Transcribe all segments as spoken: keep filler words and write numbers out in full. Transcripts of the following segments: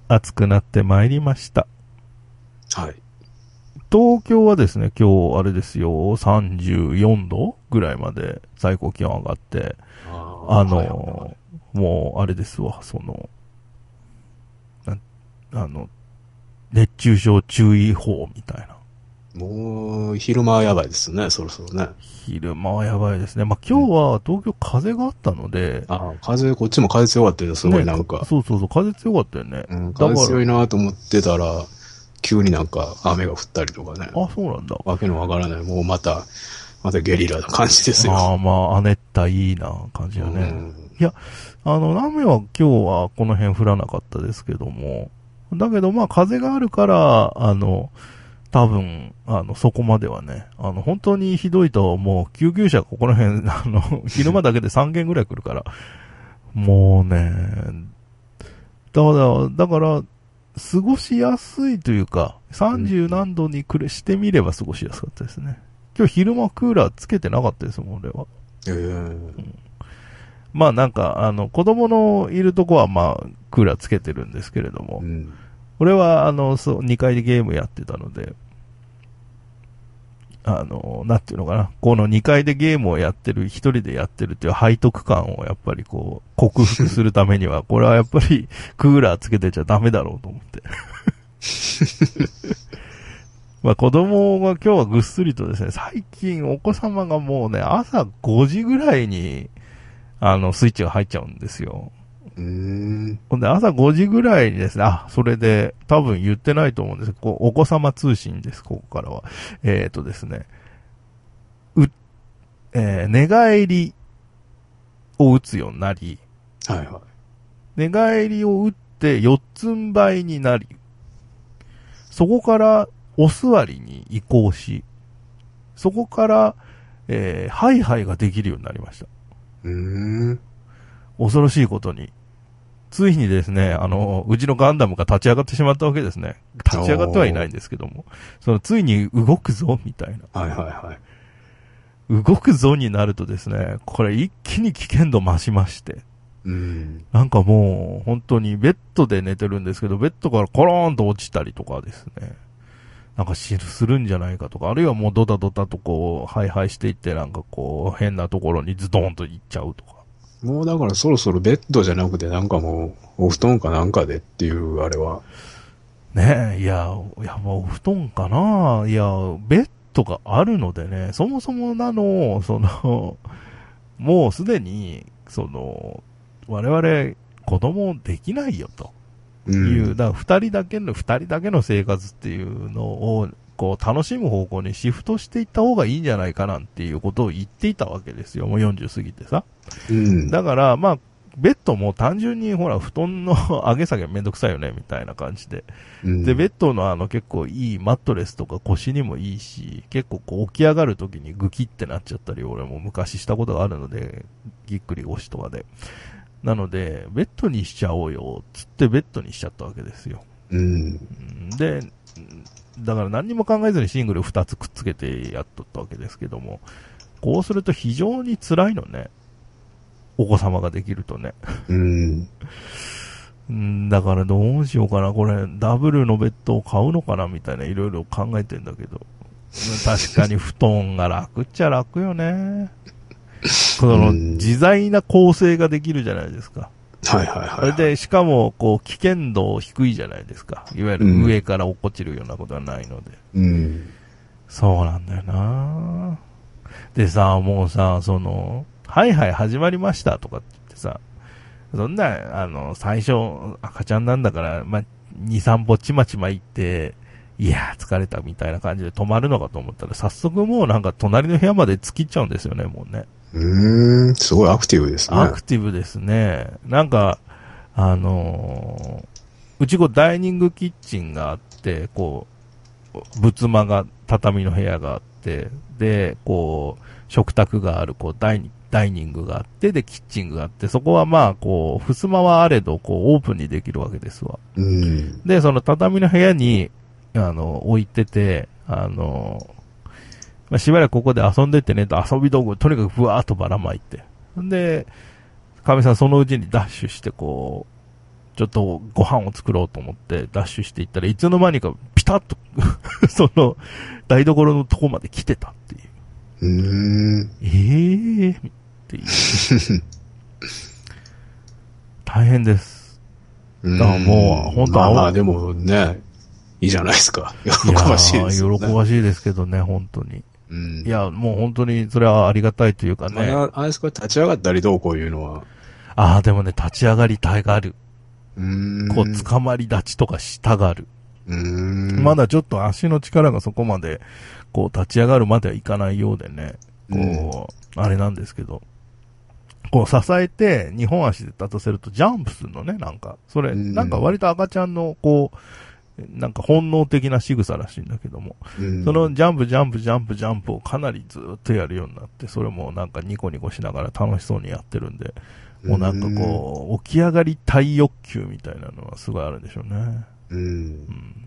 暑くなってまいりました。 はい。 東京はですね、今日あれですよ、さんじゅうよんどぐらいまで最高気温上がって、 ああの、 はいはいはい、 もうあれですわ、その、あの、熱中症注意報みたいな。 もう、昼間はやばいですね、そろそろね。 昼間はやばいですね。まあ、今日は東京風があったので、 うん、ああ、風、こっちも風強かったよ、すごいね、 なんか。 そうそうそう、風強かったよね。 うん、 だから、 風強いなと思ってたら、急になんか雨が降ったりとかね。 あ、そうなんだ。 わけのわからない。もうまた、またゲリラな感じですよ。 ああ、まあ、亜熱帯いいな感じだね。 うん、 いや、あの、雨は今日はこの辺降らなかったですけども、だけどまあ風があるから、あの、多分、あの、そこまではね、あの、本当にひどいともう救急車ここら辺、あの、昼間だけでさんけんぐらい来るから、もうね、だから、だから、過ごしやすいというか、さんじゅう何度にくれしてみれば過ごしやすかったですね。今日昼間クーラーつけてなかったですもん、俺は。 えーうん、まあなんか、あの、子供のいるとこはまあ、クーラーつけてるんですけれども、 うん、 俺はあの、そう、にかいでゲームやってたので、あの、なんていうのかな、このにかいでゲームをやってる、一人でやってるっていう背徳感をやっぱりこう、克服するためには、これはやっぱりクーラーつけてちゃダメだろうと思って。まあ子供が今日はぐっすりとですね、最近お子様がもうね、朝ごじぐらいに、あの、スイッチが入っちゃうんですよ。 うーん。 ほんで、朝ごじぐらいにですね、あ、それで、多分言ってないと思うんですけど、こうお子様通信です、ここからは。えっとですね、う、えー寝返りを打つようになり、 はいはい。 寝返りを打って四つん這いになり、そこからお座りに移行し、そこから、えーハイハイができるようになりました。 うーん。 恐ろしいことに。ついにですね、あの、うちのガンダムが立ち上がってしまったわけですね。立ち上がってはいないんですけども。その、ついに動くぞ、みたいな。 はいはいはい。 動くぞになるとですね、これ一気に危険度増しまして。 うん。 なんかもう、本当にベッドで寝てるんですけど、ベッドからコローンと落ちたりとかですね。なんかするんじゃないかとか、あるいはもうドタドタとこう、ハイハイしていって、なんかこう、変なところにズドンと行っちゃうとか。 もうだからそろそろベッドじゃなくてなんかもう、お布団かなんかでっていうあれは。 ねえ、いや、いや、もうお布団かないや、ベッドがあるのでね、そもそもなの、その、もうすでに、その、我々、子供できないよとういう、 ん。 だから二人だけの、二人だけの生活っていうのを、こう、楽しむ方向にシフトしていった方がいいんじゃないかなんていうことを言っていたわけですよ。もうよんじゅう過ぎてさ。 うん。 だから、まあ、ベッドも単純にほら、布団の上げ下げめんどくさいよね、みたいな感じで。 うん、 で、ベッドのあの結構いいマットレスとか腰にもいいし、結構こう起き上がるときにグキってなっちゃったり、俺も昔したことがあるので、ぎっくり腰とかで。なので、ベッドにしちゃおうよ、つってベッドにしちゃったわけですよ。 うん。 で、だから何にも考えずにシングルふたつくっつけてやっとったわけですけども、こうすると非常に辛いのね。お子様ができるとね。 うん。 んだからどうしようかな、これ、ダブルのベッドを買うのかなみたいないろいろ考えてんだけど。確かに布団が楽っちゃ楽よね。この自在な構成ができるじゃないですか。 はいはいはい、はい。 で、しかも、こう、危険度低いじゃないですか。いわゆる上から落っこちるようなことはないので。 うん。 そうなんだよな。でさ、もうさ、その、はいはい始まりましたとかって言ってさ、そんな、あの、最初、赤ちゃんなんだから、まあ、に、さん歩ちまちま行って、いやー疲れたみたいな感じで止まるのかと思ったら、早速もうなんか隣の部屋まで突きっちゃうんですよね、もうね。 うーん、すごいアクティブですね。 アクティブですね。なんか、あのー、うちこうダイニングキッチンがあって、こう、仏間が、畳の部屋があって、で、こう、食卓がある、こう、ダイニダイニングがあって、で、キッチンがあって、そこはまあ、こう、襖はあれど、こう、オープンにできるわけですわ。 うん。 で、その畳の部屋に、あの、置いてて、あの、まあ、しばらくここで遊んでってねと、遊び道具、とにかくふわーっとばらまいて。で、かみさんそのうちにダッシュして、こう、 ちょっとご飯を作ろうと思ってダッシュしていったらいつの間にかピタッとその台所のとこまで来てたっていう。 うーん。 ええー、っていう。大変です。だからもう本当は、 まあまあでもね、いいじゃないですか。喜ばしいですよね。 喜ばしいですけどね、本当に。 うん、 いや、もう本当にそれはありがたいというかね。 あれ、あれですか、立ち上がったりどうこういうのは。 ああ、でもね、立ち上がりたいがる。 うーん。 こう、捕まり立ちとかしたがる。 うーん。 まだちょっと足の力がそこまで、こう、立ち上がるまではいかないようでね。こう、うん、あれなんですけど。こう、支えて、二本足で立たせるとジャンプするのね、なんか。それ、なんか割と赤ちゃんの、こう、なんか本能的な仕草らしいんだけども、うん、そのジャンプジャンプジャンプジャンプをかなりずっとやるようになって、それもなんかニコニコしながら楽しそうにやってるんで、もうなんかこう、起き上がりたい欲求みたいなのはすごいあるんでしょうね。 うん。うん、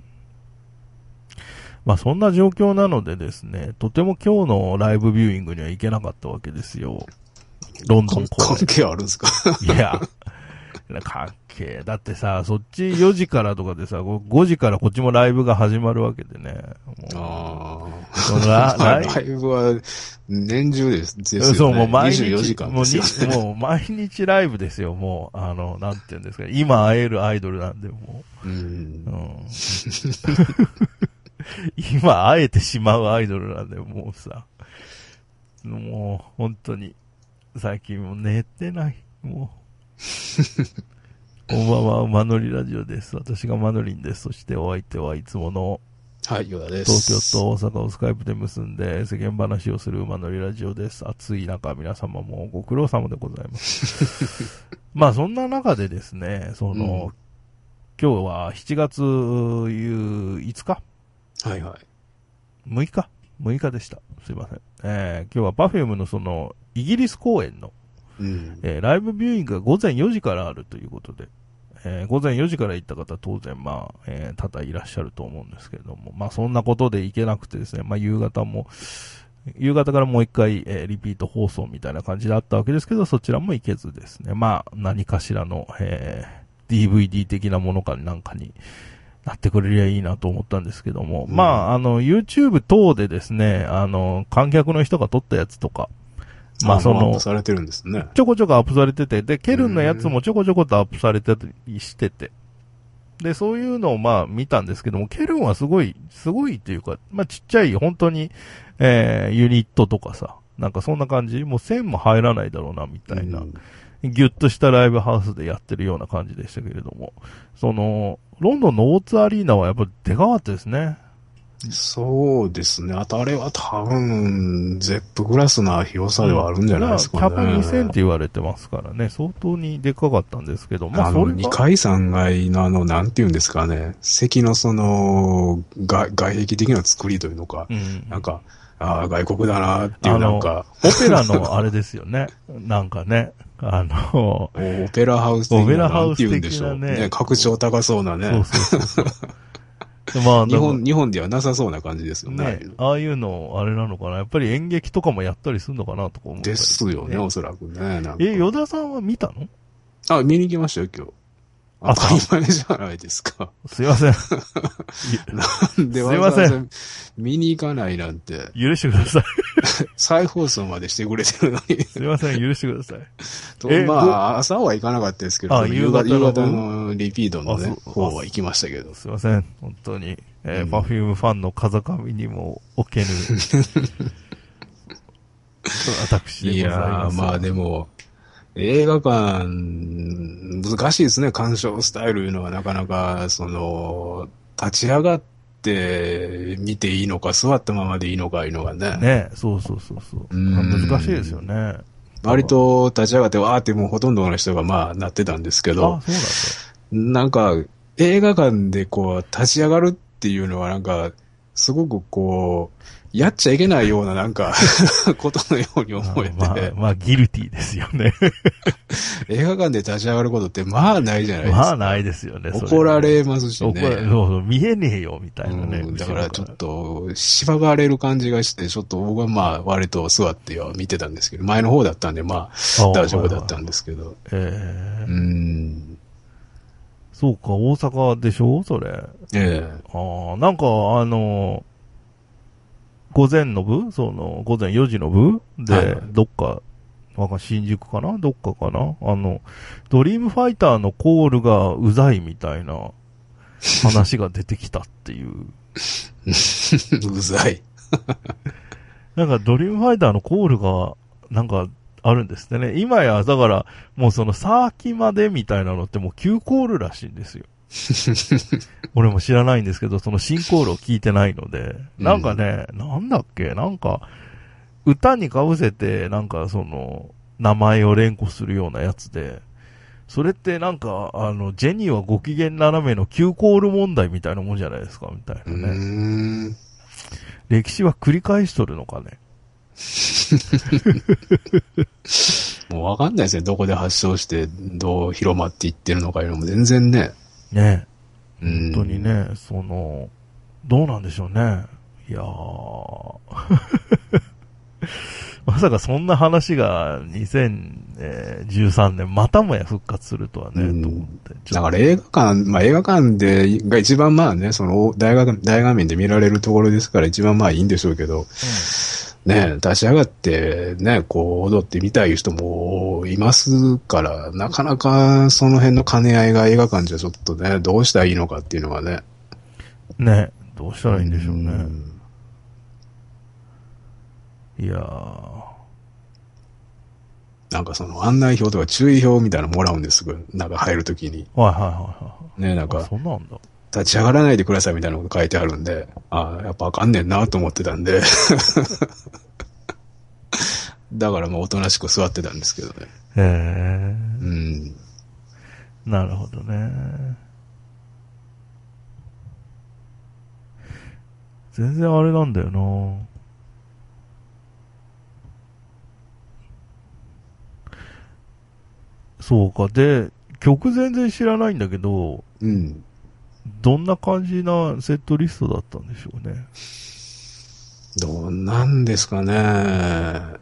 まあそんな状況なのでですね、とても今日のライブビューイングには行けなかったわけですよ。ロンドン公演。 関係あるんですか？ いや、関係。だってさ、そっちよじからとかでさ、ごじからこっちもライブが始まるわけでね。 ああ。 そのラ, ラ, ライブは年中です。ですよね。 そう、もう毎日。 にじゅうよじかんですよね。 もう、もう毎日ライブですよ、もう。あの、なんて言うんですか。今会えるアイドルなんで、もう。うん。うん、今会えてしまうアイドルなんで、もうさ。もう、本当に。最近もう寝てない。もう。こんばんは、馬乗りラジオです。私がマノリンです。そしてお相手はいつもの、 はい、ヨダです。 東京と大阪をスカイプで結んで世間話をする馬乗りラジオです。暑い中、皆様もご苦労様でございます。まあそんな中でですね、その、うん、今日はしちがついつかはいはい。 むいか ?むい 日でした。すいません。えー、今日は Perfume のその、イギリス公演の、うんえー、ライブビューイングが午前よじからあるということで、えー、午前よじから行った方は当然まあ、えー、多々いらっしゃると思うんですけれども、まあそんなことで行けなくてですね、まあ夕方も、夕方からもう一回、えー、リピート放送みたいな感じだったわけですけど、そちらも行けずですね、まあ何かしらの、えー、ディーブイディー 的なものかなんかになってくれりゃいいなと思ったんですけども、うん、まああの YouTube 等でですね、あの観客の人が撮ったやつとか、 まあその、アップされてるんですね。 ちょこちょこアップされてて、で、ケルンのやつもちょこちょことアップされてたりしてて、で、そういうのをまあ見たんですけども、ケルンはすごい、すごいっていうか、まあちっちゃい、本当に、えー、ユニットとかさ、なんかそんな感じ、もう線も入らないだろうな、みたいな、ギュッとしたライブハウスでやってるような感じでしたけれども、その、ロンドンのオーツアリーナはやっぱでかかったですね。 そうですね。あとあれは多分、ゼップクラスな広さではあるんじゃないですかね。 キャパにせんって言われてますからね、相当にでかかったんですけど、まあ、 あの、にかいさんがいのあの、なんて言うんですかね、席のその、外、外壁的な作りというのか、うん、なんか、ああ、外国だなっていうなんか。 オペラのあれですよね。なんかね。あの、 オペラハウス的な。オペラハウス的なね。ね、格調高そうなね。 そうそうそうそう。まあ、 日本、日本ではなさそうな感じですよね。ね、 ああいうの、あれなのかな。やっぱり演劇とかもやったりするのかなとか思ったり、ね。 ですよね、おそらくね。なんかえ、与田さんは見たの？ あ、見に行きましたよ、今日。当たり前じゃないですか。 すいません。 なんでわざわざ見に行かないなんて。 許してください。 再放送までしてくれてるのに。 すいません、許してください。 とまあ、朝は行かなかったですけど、夕方のリピートのね、方は行きましたけど。 すいません、本当に。えー、パフュームファンの風上にも置けぬ。私でございます。 いやー、まあでも、映画館、難しいですね、鑑賞スタイルいうのはなかなか、その、立ち上がって見ていいのか、座ったままでいいのかいうのがね。 ね、そうそうそうそう。難しいですよね。 割と立ち上がってわーってもうほとんどの人がまあなってたんですけど、 あ、そうなんだ。 なんか映画館でこう立ち上がるっていうのはなんか、すごくこう、やっちゃいけないようななんか、ことのように思えて。 まあ、まあ、ギルティーですよね。 映画館で立ち上がることってまあないじゃないですか。 まあないですよね。 怒られますしね。 怒られそう見えねえよ、みたいなね。 うん、だからちょっと、縛られる感じがして、ちょっと僕はまあ割と座っては見てたんですけど、前の方だったんでまあ大丈夫だったんですけど。 えー、 うんそうか、大阪でしょそれ。 ええ。 ああ、なんか、あの、午前の部その、午前よじの部で、 はいはい、 どっか、わかん新宿かなどっかかなあの、ドリームファイターのコールがうざいみたいな話が出てきたっていう。 うざい。 なんかドリームファイターのコールが、なんか、あるんですってね。今や、だから、もうそのサーキまでみたいなのってもう旧コールらしいんですよ。俺も知らないんですけど、その新コールを聞いてないので。なんかね、うん、なんだっけなんか、歌に被せて、なんかその、名前を連呼するようなやつで、それってなんか、あの、ジェニーはご機嫌斜めの旧コール問題みたいなもんじゃないですか、みたいなね。 うーん歴史は繰り返しとるのかね。 もうわかんないですね。どこで発祥して、どう広まっていってるのかいうのも全然ね。 ねえ。本当にね、その、どうなんでしょうね。いやー。まさかそんな話がにせんじゅうさんねんまたもや復活するとはね、うん、と思って。 だから映画館、まあ映画館で、が一番まあね、その大画大画面で見られるところですから一番まあいいんでしょうけど、うん、ね、立ち上がってね、こう踊ってみたい人もいますから、なかなかその辺の兼ね合いが映画館じゃちょっとね、どうしたらいいのかっていうのがね。 ね、どうしたらいいんでしょうね。ういやー。 なんかその案内表とか注意表みたいなのもらうんですぐ、なんか入るときに。 はいはいはいはい。 ね、なんか、 そんなんだ。 立ち上がらないでくださいみたいなこと書いてあるんで、ああ、やっぱあかんねんなと思ってたんで。だからもうおとなしく座ってたんですけどね。 へえ。 うん。 なるほどね。全然あれなんだよな。そうか。で、曲全然知らないんだけど、 うん。 どんな感じなセットリストだったんでしょうね。 どうなんですかね。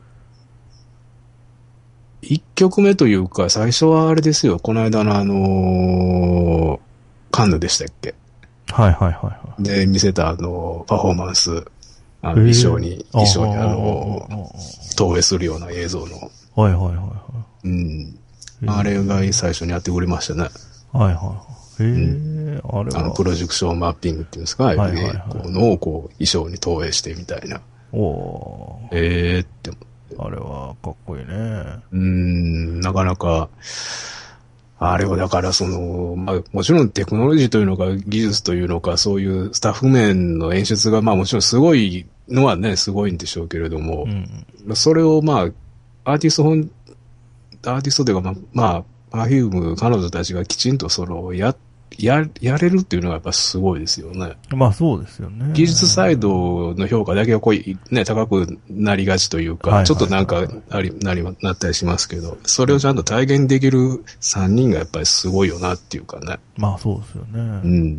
一曲目というか、最初はあれですよ。この間のあのー、カンヌでしたっけ？ はいはいはいはい。 で、見せたあの、パフォーマンス、あの、衣装に、衣装にあの、投影するような映像の。 はいはいはいはい。 うん。あれが最初にやってくれましたね。 はいはい。へえ、うん、あれは。 あの、プロジェクションマッピングっていうんですか、はいはいはい、こうのをこう、衣装に投影してみたいな。 おー。 ええー、って思って。 あれはかっこいいね。 うーん、なかなか、あれはだからその、まあもちろんテクノロジーというのか技術というのかそういうスタッフ面の演出がまあもちろんすごいのはね、すごいんでしょうけれども、うん、それをまあ、アーティスト本、アーティストというかまあ、まあ、パフューム、彼女たちがきちんとその、や、や、やれるっていうのがやっぱすごいですよね。 まあそうですよね。 技術サイドの評価だけがこう、ね、高くなりがちというか、はいはいはいはい、ちょっとなんか、あり、なり、なったりしますけど、それをちゃんと体現できるさんにんがやっぱりすごいよなっていうかね。 まあそうですよね。うん。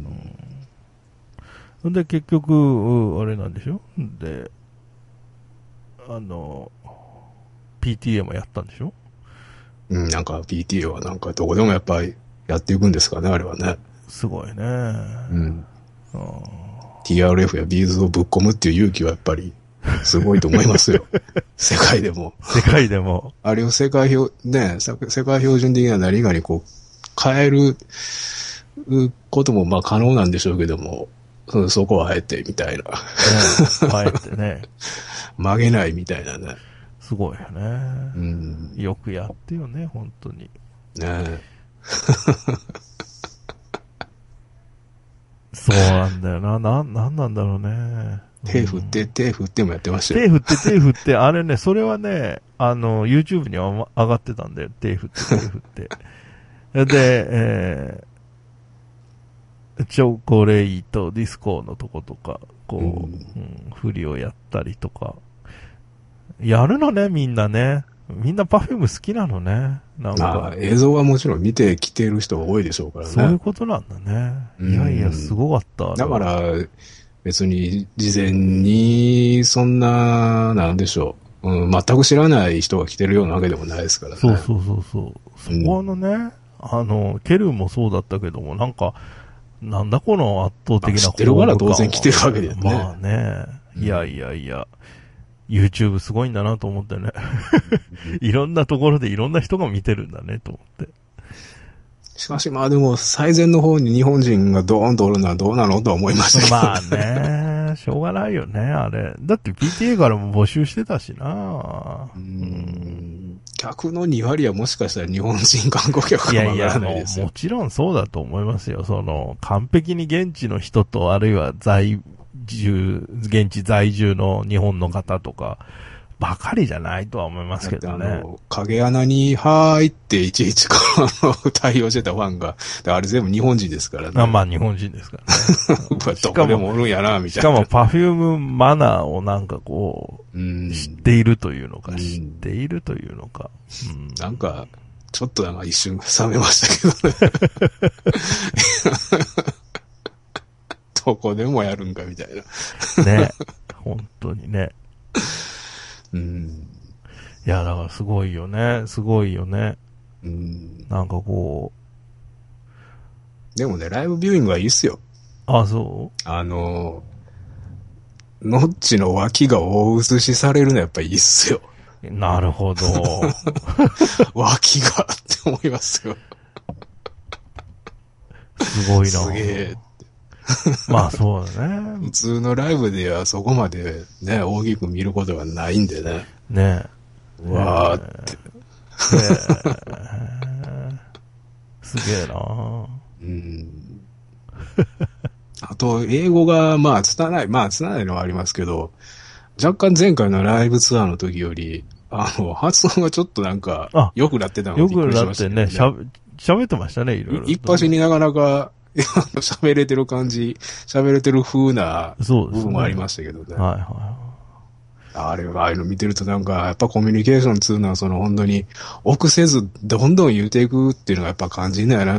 うん、で、結局、あれなんでしょで、あの、ピーティーエー もやったんでしょうん、なんか ピーティーエー はなんかどこでもやっぱりやっていくんですかね、あれはね。 すごいね。うん。 ティーアールエフ やビーズをぶっ込むっていう勇気はやっぱりすごいと思いますよ。世界でも。 世界でも。 あれを世界標、ね、世界標準的な何かにこう変えることもまあ可能なんでしょうけども、そ, そこはあえてみたいな。ね、 あえてね。 曲げないみたいなね。 すごいよね。 うん、 よくやってよね、本当に。 ねそうなんだよな。な、なんなんだろうね。 手振って、うん、手振ってもやってましたよ。手振って、手振って、あれね、それはね、あの、YouTube には上がってたんだよ。手振って、手振って。で、えー、チョコレイとディスコのとことか、こう、うんうん、振りをやったりとか。やるのね、みんなね。みんなパフューム好きなのね。なんか。 まあ、映像はもちろん見てきてる人が多いでしょうからね。 そういうことなんだね。いやいや、すごかった。 だから、別に事前に、そんな、なんでしょう、うん。全く知らない人が来てるようなわけでもないですからね。 そうそうそうそう。そこのね、うん、 あの、ケルンもそうだったけども、なんか、なんだこの圧倒的な、 知ってるから当然来てるわけですね。 まあね。いやいやいや、YouTube すごいんだなと思ってね。いろんなところでいろんな人が見てるんだねと思って。 しかしまあでも最前の方に日本人がドーンとおるのはどうなのとは思いましたけど、ね。 まあね、しょうがないよね、あれ。だって ピーティーエー からも募集してたしな。 うーん、客のに割はもしかしたら日本人観光客かもわからないですよ。 いやいや、もうもちろんそうだと思いますよ。その、完璧に現地の人と、あるいは在住、現地在住の日本の方とか、ばかりじゃないとは思いますけどね。 あの、影穴に入っていちいちこの対応してたファンが、あれ全部日本人ですからね。 あまあ日本人ですからね。 どこでもおるんやな、みたいな。 しかもパフュームマナーをなんかこう、 うん、 知っているというのか、 うん、 知っているというのか。 うん、なんか、ちょっとなんか一瞬冷めましたけどね。どこでもやるんかみたいな。 ね。本当にね。 うん。 いや、だからすごいよね。すごいよね。 うん。 なんかこう。でもね、ライブビューイングはいいっすよ。 あ、そう？ あの、ノッチの脇が大映しされるのやっぱいいっすよ。 なるほど。 脇がって思いますよ。 すごいな。 すげえ。 まあそうだね。 普通のライブではそこまでね、大きく見ることがないんでね。 ねえ。うわーって。 すげえな。 うん。あと、英語がまあ拙い、まあ拙いのはありますけど、若干前回のライブツアーの時より、あの、発音がちょっとなんか、良くなってたのがびっくりしましたね。 よくなってね、しゃ、喋ってましたね、いろいろ。 一発になかなか、喋れてる感じ、喋れてる風な部分もありましたけどね。 はいはい。 あれ、ああいうの見てるとなんか、やっぱコミュニケーションっていうのはその本当に、臆せず、どんどん言うていくっていうのがやっぱ感じんだよなって、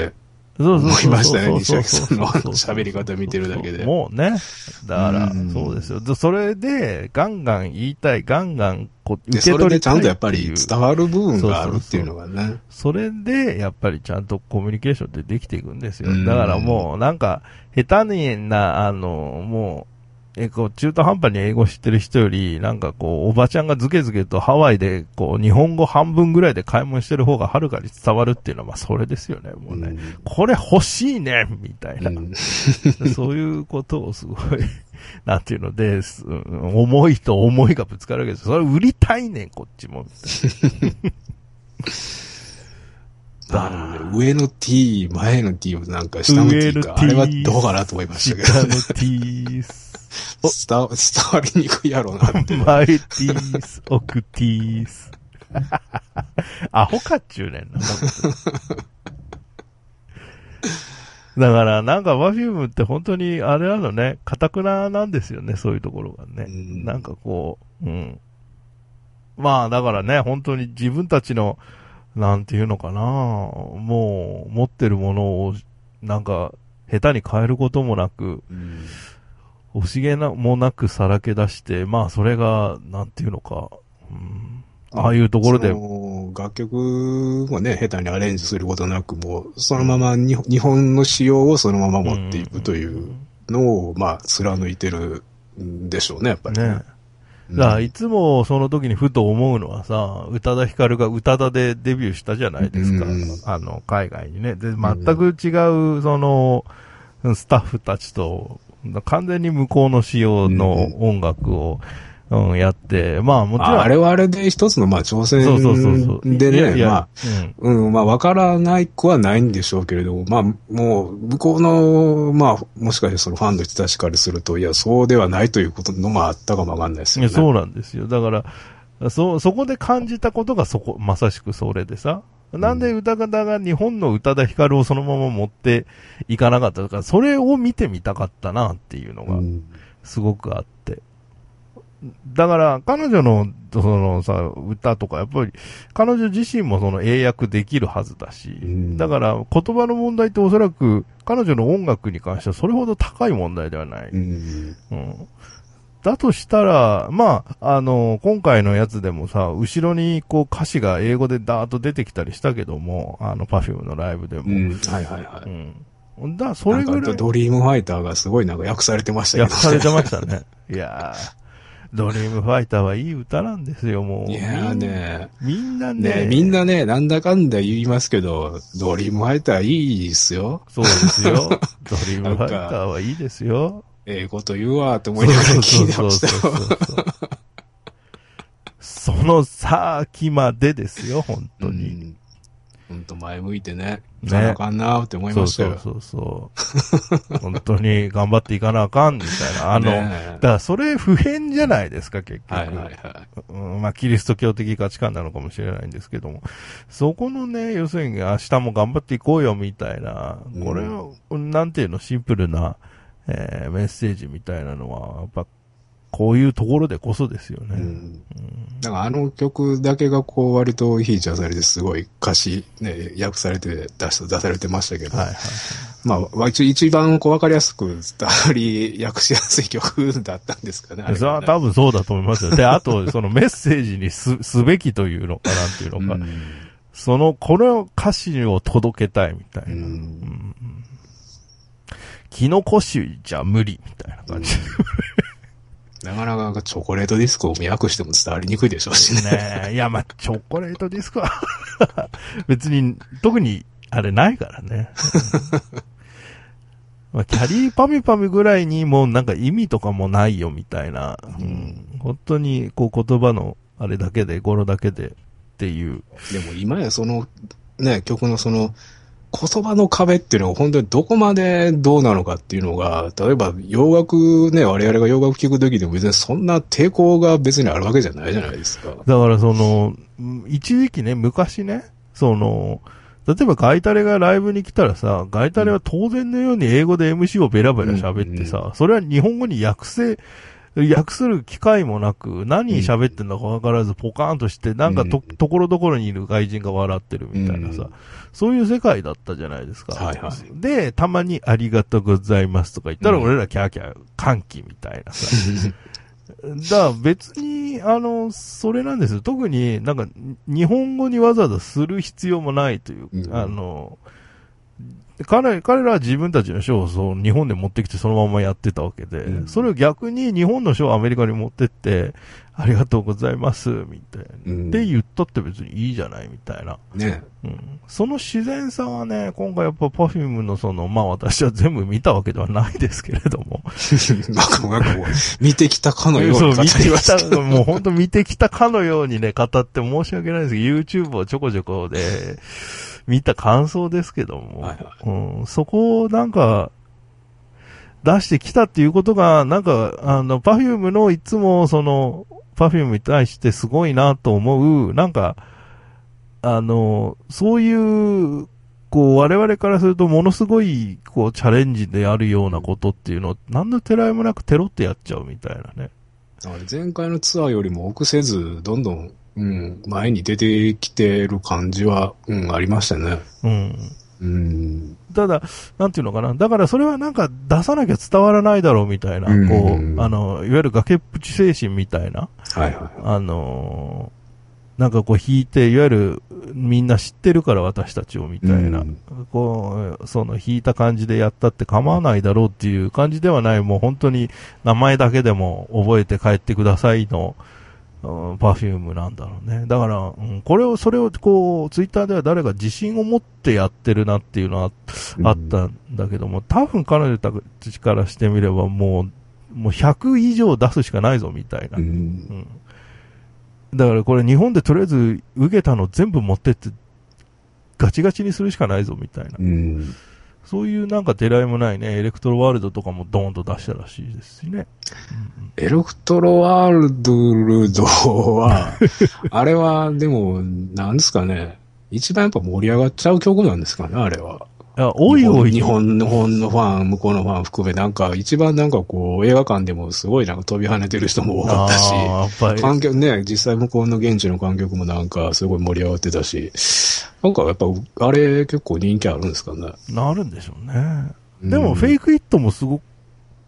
思いましたね、西脇さんの喋り方見てるだけで。 もうね。だから、そうですよ。それで、ガンガン言いたい、ガンガンこう受け取りたい。 それでちゃんとやっぱり伝わる部分があるっていうのがね。そうそうそう、 それで、やっぱりちゃんとコミュニケーションってできていくんですよ。だからもう、なんか、下手にな、あの、もう、え、こう、中途半端に英語知ってる人より、なんかこう、おばちゃんがズケズケとハワイで、こう、日本語半分ぐらいで買い物してる方がはるかに伝わるっていうのは、まあ、それですよね、もうね。うん、これ欲しいねみたいな。うん、そういうことをすごい、なんていうので、思いと思いがぶつかるわけです。それ売りたいねん、こっちも。みたいな。 あのね、上の T、前の T もなんか下の T か、あれはどうかなと思いましたけど、 ね。下の T、 伝わ、伝わりにくいやろうなって。 前 T ス、奥 T ス。アホかっちゅうねんな。だから、なんか、パフュームって本当に、あれなのね、堅くななんですよね、そういうところがね。んなんかこう、うん。まあ、だからね、本当に自分たちの、なんていうのかな、もう、持ってるものを、なんか、下手に変えることもなく、うん、惜しげなもなくさらけ出して、まあ、それが、なんていうのか、うん、ああいうところで。 楽曲もね、下手にアレンジすることなく、もう、そのままに、うん、日本の仕様をそのまま持っていくというのを、まあ、貫いてるんでしょうね、やっぱりね。ね、 だからいつもその時にふと思うのはさ、宇多田ヒカルが宇多田でデビューしたじゃないですか。うん、あの、海外にね。で、全く違う、その、スタッフたちと、完全に向こうの仕様の音楽を、うん、やって、まあもちろん。 あれはあれで一つのまあ挑戦でね、そうそうそうでね、まあ、うん、うん、まあわからないくはないんでしょうけれども、まあもう向こうの、まあもしかしてそのファンの人たちからすると、いやそうではないということのもあったかもわかんないですよね。 そうなんですよ。だから、そ、そこで感じたことがそこ、まさしくそれでさ。なんで宇多田が日本の宇多田ヒカルをそのまま持っていかなかったのか、それを見てみたかったなっていうのがすごくあって。だから彼女のそのさ、歌とかやっぱり彼女自身もその英訳できるはずだし、だから言葉の問題っておそらく彼女の音楽に関してはそれほど高い問題ではない。うん、 だとしたら、まあ、あの、今回のやつでもさ、後ろにこう歌詞が英語でダーッと出てきたりしたけども、あの、Perfume のライブでも。 うん、はいはいはい。 うん。だそれぐらい。 なんかドリームファイターがすごいなんか訳されてましたけどね。 訳されてましたね。いやー。ドリームファイターはいい歌なんですよ、もう。 いやーね。 みんなね。 ねみんなね、なんだかんだ言いますけど、ドリームファイターいいですよ。 そうですよ。ドリームファイターはいいですよ。 ええこと言うわって思いながら聞いてましたよ。 その先までですよ、本当に。うん本当前向いてね、いかなあかんなって思いましたよ。 そうそうそうそう。本当に頑張っていかなあかんみたいな。あの、だからそれ普遍じゃないですか、結局。はいはいはい。うん、まあ、キリスト教的価値観なのかもしれないんですけども。そこのね、要するに明日も頑張っていこうよみたいな、これを、うん、なんていうの、シンプルな、えー、メッセージみたいなのは、やっぱ、こういうところでこそですよね。うん。うん、 だからあの曲だけがこう割とフィーチャーされてすごい歌詞ね、訳されて出し、出されてましたけど。はいはい。まあ、一一番こう分かりやすく伝わり訳しやすい曲だったんですかね。 それは多分そうだと思いますよ。で、あと、そのメッセージにす、すべきというのかなんていうのか。うん、その、この歌詞を届けたいみたいな。うんうん、キノコ酒じゃ無理みたいな感じ。うんなかなかチョコレートディスコを訳しても伝わりにくいでしょうしね。 ねえ。いや、まあ、チョコレートディスコは別に、特に、あれないからね。まあ、キャリーパミュパミュぐらいにもうなんか意味とかもないよみたいな。うん、本当に、こう言葉のあれだけで、語呂だけでっていう。 でも今やその、ね、曲のその、言葉の壁っていうのは本当にどこまでどうなのかっていうのが、例えば洋楽ね、我々が洋楽聴くときでも別にそんな抵抗が別にあるわけじゃないじゃないですか。 だからその、一時期ね、昔ね、その、例えばガイタレがライブに来たらさ、ガイタレは当然のように英語で エムシー をベラベラ喋ってさ、うんうん、それは日本語に訳せ、訳する機会もなく、何喋ってんだか分からずポカーンとして、なんかと、ところどころにいる外人が笑ってるみたいなさ、うん、そういう世界だったじゃないですか。はいはい、で、たまにありがとうございますとか言ったら、俺らキャーキャー歓喜みたいなさ。だから別に、あの、それなんですよ。特になんか、日本語にわざわざする必要もないという、うん、あの、彼、彼らは自分たちのショーをそう日本で持ってきてそのままやってたわけで、うん、それを逆に日本のショーをアメリカに持ってって、ありがとうございます、みたいな、うん。って言ったって別にいいじゃない、みたいな。ね。うん。その自然さはね、今回やっぱ Perfume のその、まあ私は全部見たわけではないですけれども。 なんか、なんかこう、見てきたかのように語りました。 そう、見てきた、もう本当見てきたかのようにね、語って申し訳ないですけど、YouTube をちょこちょこで、見た感想ですけども、はいはいうん、そこをなんか出してきたっていうことが、なんか、あの、Perfume のいつもその、Perfume に対してすごいなと思う、なんか、あの、そういう、こう、我々からするとものすごい、こう、チャレンジであるようなことっていうのを、何のてらいもなくテロってやっちゃうみたいなね。 前回のツアーよりも臆せず、どんどん、うん、前に出てきてる感じは、うん、ありましたね。うん。 うん。ただ、なんていうのかな。だからそれはなんか出さなきゃ伝わらないだろうみたいな、うん、こう、あの、いわゆる崖っぷち精神みたいな。はいはい。あのー、なんかこう弾いて、いわゆるみんな知ってるから私たちをみたいな、うん、こう、その弾いた感じでやったって構わないだろうっていう感じではない、もう本当に名前だけでも覚えて帰ってくださいの、パフュームなんだろうね。だから、うん、これを、それをこう、ツイッターでは誰が自信を持ってやってるなっていうのはあったんだけども、多分彼女たちからしてみればもう、もうひゃく以上出すしかないぞみたいな。うんうんだからこれ日本でとりあえず受けたの全部持ってってガチガチにするしかないぞみたいな。うん、そういうなんかてらいもないね、エレクトロワールドとかもドーンと出したらしいですしね。うんうん、 エレクトロワールドは、あれはでも、なんですかね、一番やっぱ盛り上がっちゃう曲なんですかね、あれは。 いや、多い多い。 日本のファン、向こうのファン含め、なんか、一番なんかこう、映画館でもすごいなんか飛び跳ねてる人も多かったし、観客ね、実際向こうの現地の観客もなんかすごい盛り上がってたし、なんかやっぱ、あれ結構人気あるんですかね。 なるんでしょうね。でも、フェイクイットもすごく、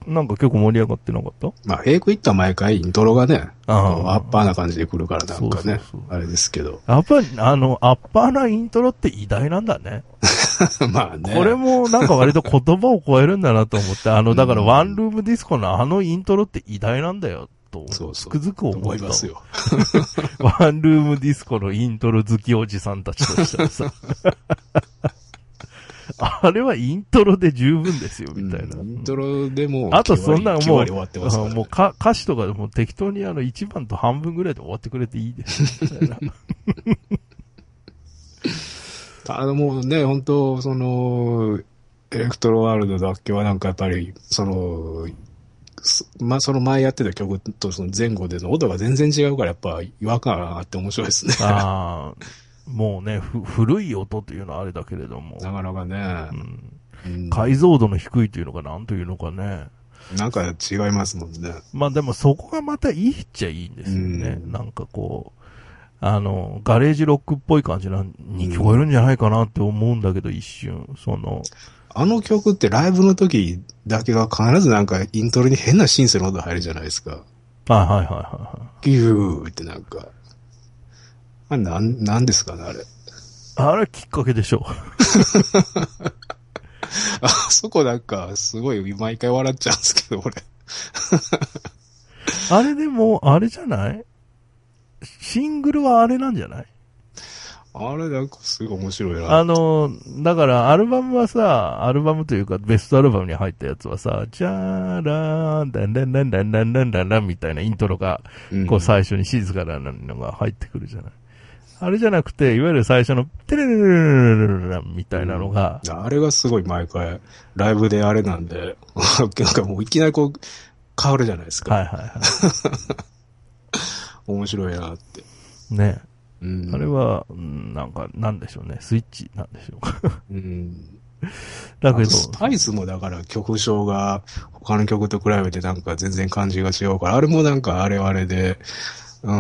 なんか結構盛り上がってなかった？ まあ、フェイクイットは毎回イントロがね、 あアッパーな感じで来るからなんかね、 そうそうそうあれですけど。 やっぱり、あの、アッパーなイントロって偉大なんだね。 まあね。 これもなんか割と言葉を超えるんだなと思って、あの、だからワンルームディスコのあのイントロって偉大なんだよ、と、 そうそうつくづく思った。 思いますよ。 ワンルームディスコのイントロ好きおじさんたちとしてはさ。あれはイントロで十分ですよ、みたいな。 うん、イントロでもう、 あとそんなもう、 きゅう割終わってますからね、 もうか歌詞とかでも適当にあのいちばんと半分ぐらいで終わってくれていいです。みたいなただもうね、本当その、エレクトロワールドだけはなんかやっぱり、その、まあ、その前やってた曲とその前後での音が全然違うからやっぱ違和感があって面白いですね。 ああ、もうね、ふ、古い音というのはあれだけれども。 なかなかね、 うんうん、 解像度の低いというのかなんというのかね。 なんか違いますもんね。 まあでもそこがまたいいっちゃいいんですよね。 うん、 なんかこう、あの、ガレージロックっぽい感じに聞こえるんじゃないかなって思うんだけど、一瞬、その。 あの曲ってライブの時だけが必ずなんかイントロに変なシンセの音入るじゃないですか。 はいはいはいはい。 ギューってなんか。あれなん、なんですかね、あれ。 あれきっかけでしょ。 あそこなんか、すごい毎回笑っちゃうんですけど、俺。 あれでも、あれじゃない？シングルはあれなんじゃない？ あれなんかすごい面白いな。 あの、だからアルバムはさ、アルバムというかベストアルバムに入ったやつはさ、じゃーらーん、だんだんだんだんだんだんだんだんみたいなイントロが、こう最初に静かなのが入ってくるじゃない。あれじゃなくて、いわゆる最初の、テレレレレレレレみたいなのが、 うん、あれがすごい毎回、ライブであれなんで、なんかもういきなりこう、変わるじゃないですか。 はいはいはい。 面白いなって。 ね。 うん、 あれは、なんか、なんでしょうね。スイッチなんでしょうか。 うん、 だけど。 スパイスもだから曲調が他の曲と比べてなんか全然感じが違うから、あれもなんかあれはあれで、うん、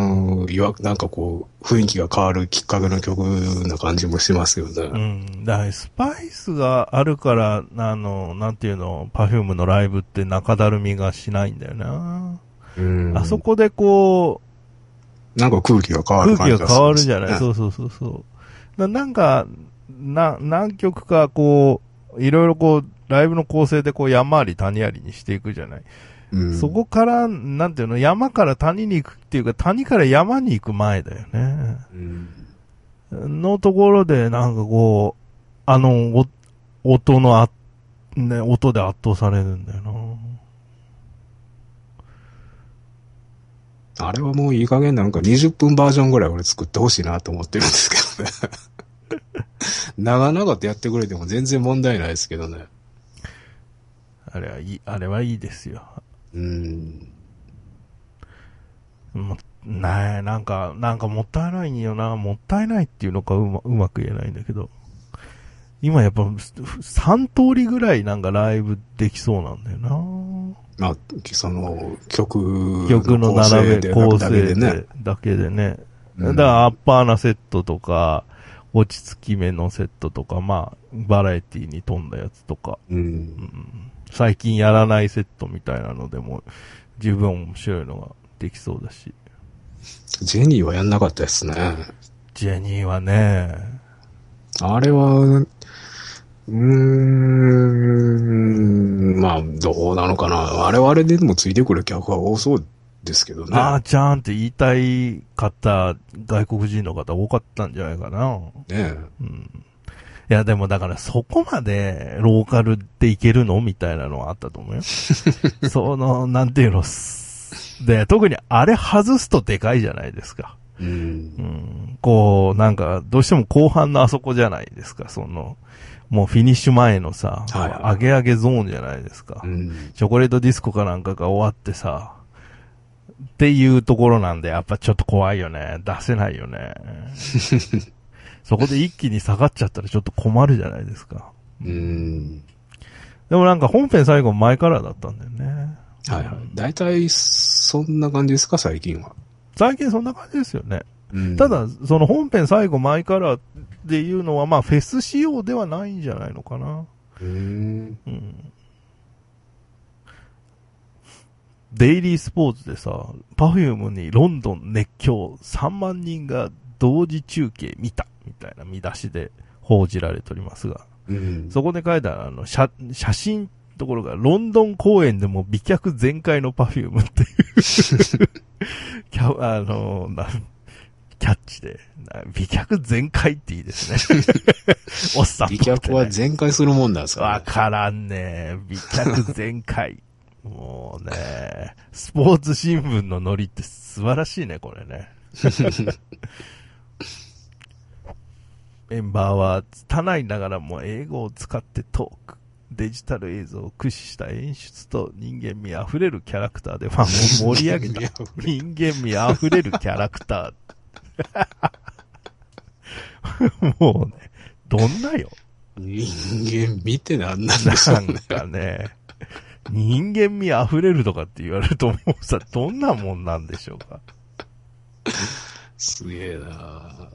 いわなんかこう、雰囲気が変わるきっかけの曲な感じもしますよね。 うん。だからスパイスがあるから、あの、なんていうの、パフュームのライブって中だるみがしないんだよな。 うん。 あそこでこう、 なんか空気が変わる感じがする、ね。 空気が変わるじゃない。そうそうそうそう。ななんか、な、何曲かこう、いろいろこう、ライブの構成でこう山あり谷ありにしていくじゃない。うん、そこから、なんていうの、山から谷に行くっていうか、谷から山に行く前だよね。うん、のところで、なんかこう、あの、音のあ、ね、音で圧倒されるんだよな。 あれはもういい加減なんかにじゅっぷんバージョンぐらい俺作ってほしいなと思ってるんですけどね。長々とやってくれても全然問題ないですけどね。 あれはいい、あれはいいですよ。うん。も、なえ、なんか、なんかもったいないよな。もったいないっていうのかうま、うまく言えないんだけど。今やっぱさん通りぐらいなんかライブできそうなんだよな。 まあ、その、曲曲の並べ、構成でね。 だけでね。だからアッパーなセットとか、落ち着き目のセットとか、まあ、バラエティに富んだやつとか、うんうん、最近やらないセットみたいなのでも、十分面白いのができそうだし。 ジェニーはやんなかったですね。 ジェニーはね。 あれは、うーん、まあ、どうなのかな。あれはあれでもついてくる客は多そうですけどね。 あーちゃんって言いたい方、外国人の方多かったんじゃないかな。ねえ。うん。いや、でもだからそこまでローカルでいけるのみたいなのはあったと思うよ。その、なんていうの、で、特にあれ外すとでかいじゃないですか。うん。うん、こう、なんか、どうしても後半のあそこじゃないですか、その、もうフィニッシュ前のさ、はいはい、上げ上げゾーンじゃないですか、うん。チョコレートディスコかなんかが終わってさ、っていうところなんで、やっぱちょっと怖いよね。出せないよね。そこで一気に下がっちゃったらちょっと困るじゃないですか。うん。でもなんか本編最後前からだったんだよね。 はいはい。だいたいそんな感じですか、最近は。 最近そんな感じですよね。うん、ただ、その本編最後前からっていうのは、まあフェス仕様ではないんじゃないのかな。うん。うん。 デイリースポーツでさ、パフュームにロンドン熱狂、さんまんにんが同時中継見た、みたいな見出しで報じられておりますが、 うん、 そこで書いたあの、写、写真ところが、ロンドン公演でも美脚全開のパフュームっていうキャ、あの、な、キャッチで、美脚全開っていいですね。おっさん、ね。 美脚は全開するもんなんですか、ね、 わからんね。美脚全開。もうね、スポーツ新聞のノリって素晴らしいね、これね。メンバーは拙いながらも英語を使ってトーク、デジタル映像を駆使した演出と人間味あふれるキャラクターでファンを盛り上げた。人間味あふれるキャラクター。もうね、どんなよ。 人間味ってなんなんでしょうね。 なんかね、人間味あふれるとかって言われるともうさ、どんなもんなんでしょうか。 すげえな。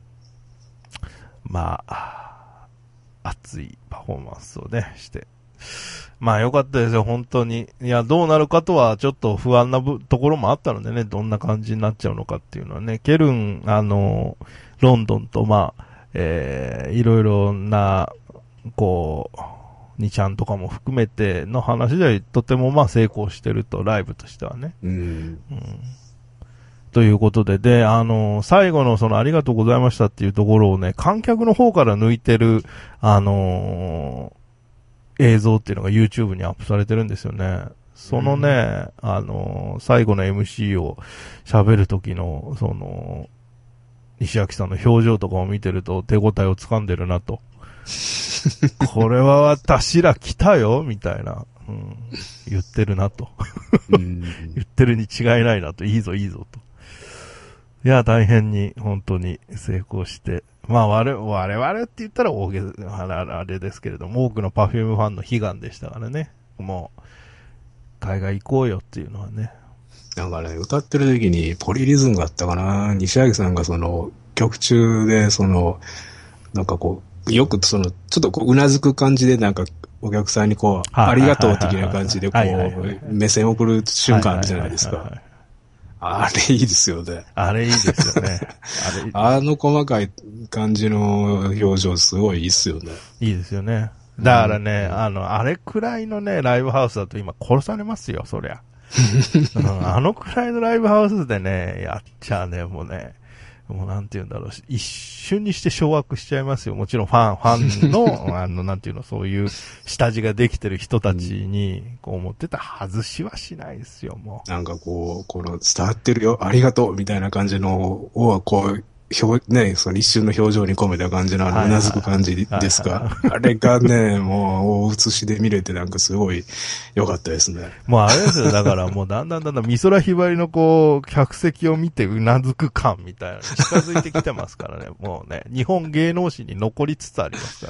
まあ、熱いパフォーマンスをね、して。まあ良かったですよ、本当に。いや、どうなるかとはちょっと不安なところもあったのでね、どんな感じになっちゃうのかっていうのはね、ケルン、あの、ロンドンと、まあ、えー、いろいろな、こう、にちゃんとかも含めての話ではとてもまあ成功してると、ライブとしてはね。 うん。うん、 ということで、で、あの、最後のそのありがとうございましたっていうところをね、観客の方から抜いてる、あのー、映像っていうのが YouTube にアップされてるんですよね。そのね、うん、あのー、最後の エムシー を喋る時の、その、西脇さんの表情とかを見てると手応えを掴んでるなと。これは私ら来たよみたいな、うん、言ってるなと。言ってるに違いないなと。いいぞいいぞと。いや、大変に本当に成功して、まあ我々、我々って言ったら大げさ、あれですけれども、多くのパフュームファンの悲願でしたからね。もう、海外行こうよっていうのはね。 なんかね、歌ってる時にポリリズムがあったかな。西脇さんがその、曲中でその、なんかこう、よくその、ちょっとこう、うなずく感じでなんか、お客さんにこう、ありがとう的な感じでこう、目線を送る瞬間じゃないですか。あれいいですよね。 あれいいですよね。 あれあの細かい感じの表情すごいいいっすよね。 いいですよね。だからね、うん、あの、あれくらいのね、ライブハウスだと今殺されますよ、そりゃ。うん、あのくらいのライブハウスでね、やっちゃね、もうね、もうなんて言うんだろう、一瞬にして掌握しちゃいますよ。もちろんファン、ファンの、あの、なんていうの、そういう下地ができてる人たちに、こう思ってた外しはしないですよ、もう。なんかこう、この伝わってるよ、ありがとうみたいな感じのを、こう、表、ね、その一瞬の表情に込めた感じのあの、うなずく感じですか。あれがね、もう、大写しで見れてなんかすごい良かったですね。 もうあれですよ、だからもうだんだんだんだん美空ひばりのこう、客席を見てうなずく感みたいなのに近づいてきてますからね、もうね、日本芸能史に残りつつありますから。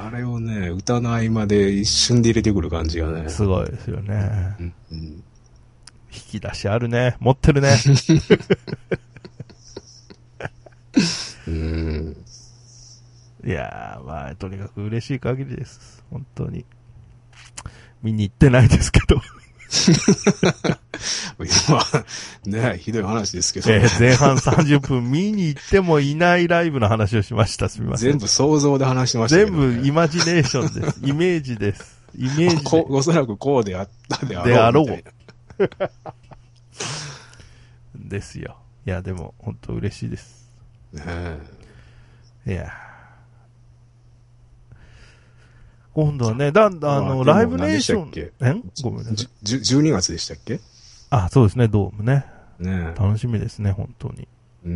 あれをね、歌の合間で一瞬で入れてくる感じがね。 すごいですよね。 うんうん、引き出しあるね。持ってるね。 うん、 いやー、まあ、とにかく嬉しい限りです。本当に。見に行ってないですけど。 今、ね、ひどい話ですけど、ね。 えー、前半さんじゅっぷん見に行ってもいないライブの話をしました。すみません。 全部想像で話してましたけど、 ね。全部イマジネーションです。イメージです。イメージこおそらくこうであったであろう。 であろう。ですよ。いや、でも、本当嬉しいです。 ねえ。いや。今度はね、だんだん、あの、ライブネーション。えんごめんなさい。 じゅうにがつでしたっけ？ あ、そうですね、ドームね。 ね楽しみですね、本当に。 うん。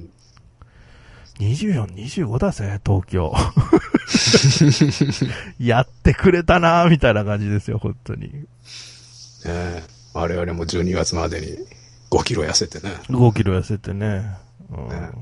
にじゅうよん、にじゅうごだぜ、東京。やってくれたなーみたいな感じですよ、本当に。ねえ。我々もじゅうにがつまでにごキロ痩せてね。 ごキロ痩せてね。うんね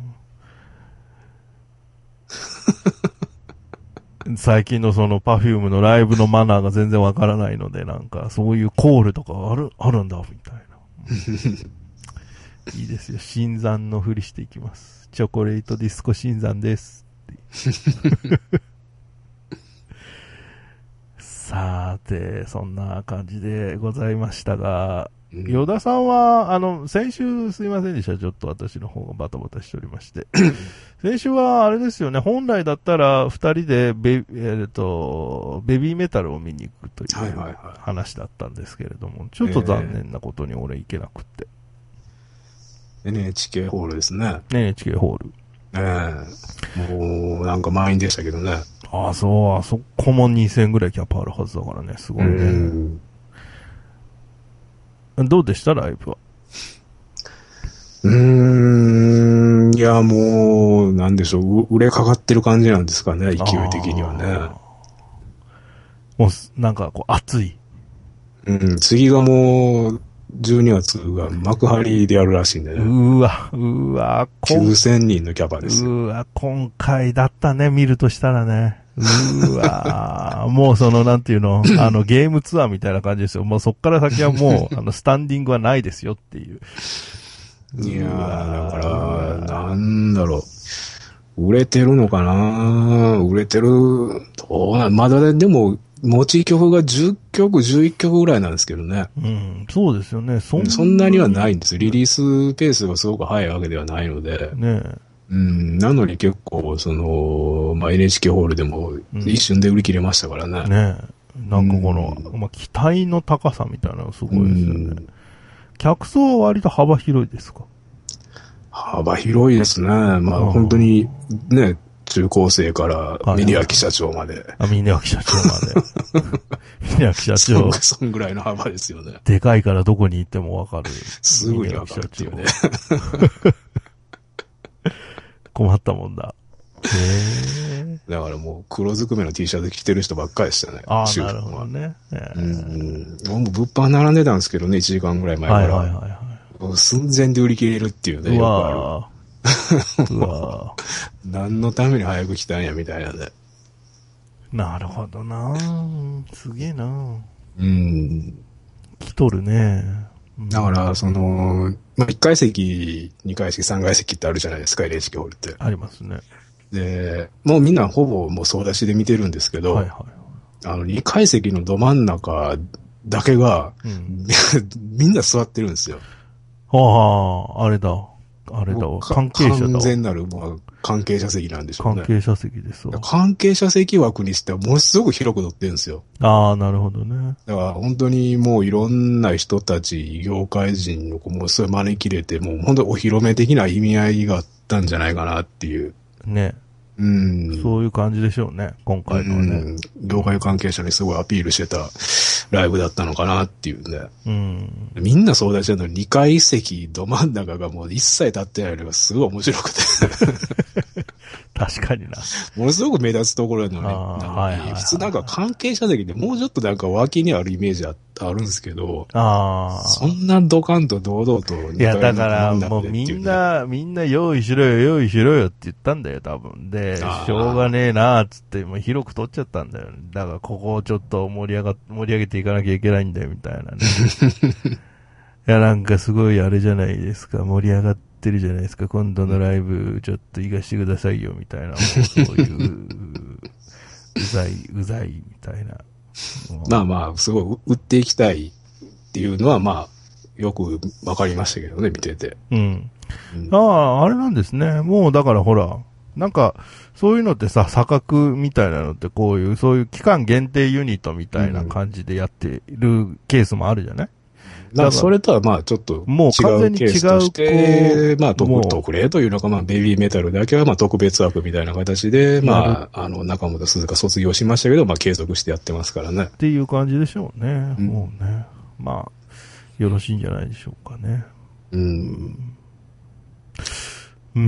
最近のそのパフュームのライブのマナーが全然わからないので、なんかそういうコールとかある、あるんだ、みたいな。いいですよ。新参のふりしていきます。チョコレートディスコ新参です。 さて、そんな感じでございましたが、 うん与田さんは、あの、先週すいませんでした。ちょっと私の方がバタバタしておりまして。先週はあれですよね、本来だったら二人でベ、えーと、ベビーメタルを見に行くというはいはいはい話だったんですけれども、ちょっと残念なことに俺行けなくって。 エヌエイチケー ホールですね。 エヌエイチケー ホール。 ええもう、なんか満員でしたけどね。 ああ、そう、あそこもにせんぐらいキャパあるはずだからね、すごいね。 うんどうでしたライブは。 うーん、いや、もう、なんでしょう、う売れかかってる感じなんですかね、勢い的にはね。 もう、なんかこう、熱い。 うん、次がもう、じゅうにがつが幕張でやるらしいんでね。 うーわ、うーわ、 きゅうせんにんのキャパですよ。 うーわ、今回だったね、見るとしたらね。うーわ、もうその、なんていうの、あの、ゲームツアーみたいな感じですよ。もうそっから先はもう、あの、スタンディングはないですよっていう。 いやー、だから、なんだろう。売れてるのかな売れてる、どうなん、まだでも、持ち曲がじゅっきょく、じゅういっきょくぐらいなんですけどね。 うん、そうですよね。そんなそんなにはないんです。リリースペースがすごく速いわけではないので。 ねうん、なのに結構、その、まあ、エヌエイチケー ホールでも一瞬で売り切れましたからね。 え。ねえ。なんかこの、 うん、 まあ、期待の高さみたいなのすごいですよね。 うん、 客層は割と幅広いですか？ 幅広いですね。まあ、本当に、ね、中高生から峰脇社長まで。 あ、峰脇社長まで。峰脇社長。 そんぐらいの幅ですよね。 でかいからどこに行ってもわかる。 すぐにわかるっていうね。 困ったもんだ。へえ。 だからもう黒ずくめの T シャツ着てる人ばっかりでしたね。 ああ、なるほどね。 うん。もう物販並んでたんですけどね、いちじかんぐらい前から。はいはいはい、はい。寸前で売り切れるっていうね、よくある。うわ何のために早く来たんや、みたいなね。 なるほどなすげえなうん。 来とるね。 だから、その、まあ、いっかい席、にかい席、さんがい席ってあるじゃないですか、エヌエイチケー ホールって。 ありますね。 で、もうみんなほぼもう総出しで見てるんですけど、はいはい、あの、にかい席のど真ん中だけが、うん、みんな座ってるんですよ。 はあ、あれだ。あれだわ。関係者だわ。 完全なる、まあ、関係者席なんでしょうね。 関係者席ですわ。 関係者席枠にしてはものすごく広く乗ってるんですよ。 ああ、なるほどね。 だから本当にもういろんな人たち、業界人の子もそれ招き入れて、もう本当にお披露目的な意味合いがあったんじゃないかなっていう。 ね。 うん。 そういう感じでしょうね、今回のはね。 うん。業界関係者にすごいアピールしてたライブだったのかなっていうね。うん。みんな総出しなのににかい席ど真ん中がもう一切立ってないのがすごい面白くて。 確かにな。 ものすごく目立つところなのに、はいはいはい、普通なんか関係者席でもうちょっとなんか脇にあるイメージ あ, あるんですけど、あそんなドカンと堂々と、 いやだからもうみんな、みんな用意しろよ、用意しろよって言ったんだよ、多分。で、しょうがねえなーっつって、もう広く取っちゃったんだよ。だからここをちょっと盛り上が、盛り上げていかなきゃいけないんだよ、みたいなね。いやなんかすごいあれじゃないですか、盛り上がって、ってるじゃないですか。今度のライブちょっと行かしてくださいよみたいな、もうそういううざいうざいみたいな。 まあまあすごい売っていきたいっていうのはまあよくわかりましたけどね、見てて。うん。 うん、あああれなんですね。もうだからほらなんかそういうのってさ、差額みたいなのってこういうそういう期間限定ユニットみたいな感じでやってるケースもあるじゃない？ だからそれとはまあちょっと違うケースとして、まあ特、特例というのかまあベビーメタルだけはまあ特別枠みたいな形で、まああの中本鈴鹿卒業しましたけど、まあ継続してやってますからね。 っていう感じでしょうね。うん、もうね。まあ、よろしいんじゃないでしょうかね。うん。 うん。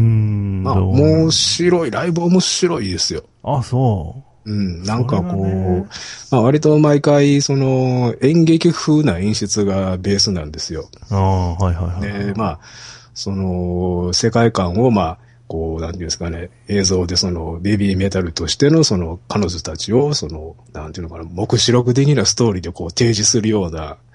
まあ面白い、ライブ面白いですよ。 あ、そう。 うん、なんかこう、ね、まあ割と毎回、その、演劇風な演出がベースなんですよ。 ああ、はいはいはい。 で、まあ、その、世界観を、まあ、こう、なんていうんですかね、映像でその、ベビーメタルとしての、その、彼女たちを、その、なんていうのかな、目視録的なストーリーでこう、提示するような、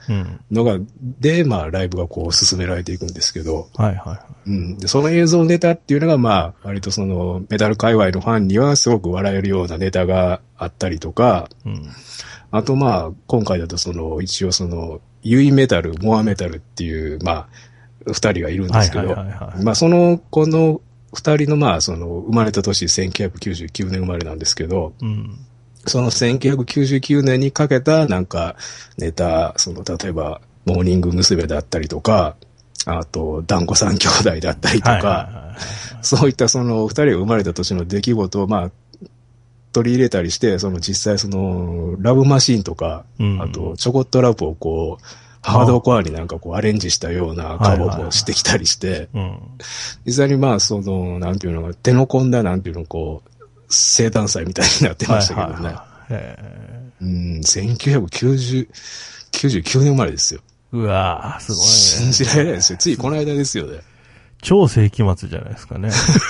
のが、うん、で、まあ、ライブがこう進められていくんですけど、 はいはいはい。 うん。で、その映像ネタっていうのが、まあ、割とその、メタル界隈のファンにはすごく笑えるようなネタがあったりとか、うん、あとまあ、今回だとその、一応その、ユイメタル、モアメタルっていう、まあ、二人がいるんですけど、はいはいはいはい、まあ、その、この二人のまあ、その、生まれた年せんきゅうひゃくきゅうじゅうきゅうねん生まれなんですけど、うん、そのせんきゅうひゃくきゅうじゅうきゅうねんにかけたなんか、ネタ、その、例えば、モーニング娘。だったりとか、あと、団子三兄弟だったりとか、そういったその、二人が生まれた年の出来事をまあ、取り入れたりして、その実際その、ラブマシーンとか、うん、あと、チョコットラブをこう、ハードコアになんかこうアレンジしたようなカバーもしてきたりして、実際にまあその、なんていうの、手の込んだなんていうの、こう、生誕祭みたいになってましたけどね。はいはいはい、うん、せんきゅうひゃくきゅうじゅうきゅうねん生まれですよ。 うわぁ、すごいね。 信じられないですよ。ついこの間ですよね。 超世紀末じゃないですかね。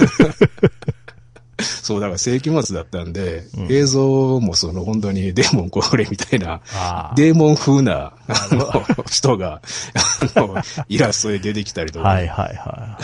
そう、だから世紀末だったんで、うん、映像もその本当にデーモンこれみたいな、デーモン風な、あの、人が、あの、イラストで出てきたりとか。 はいはいはい。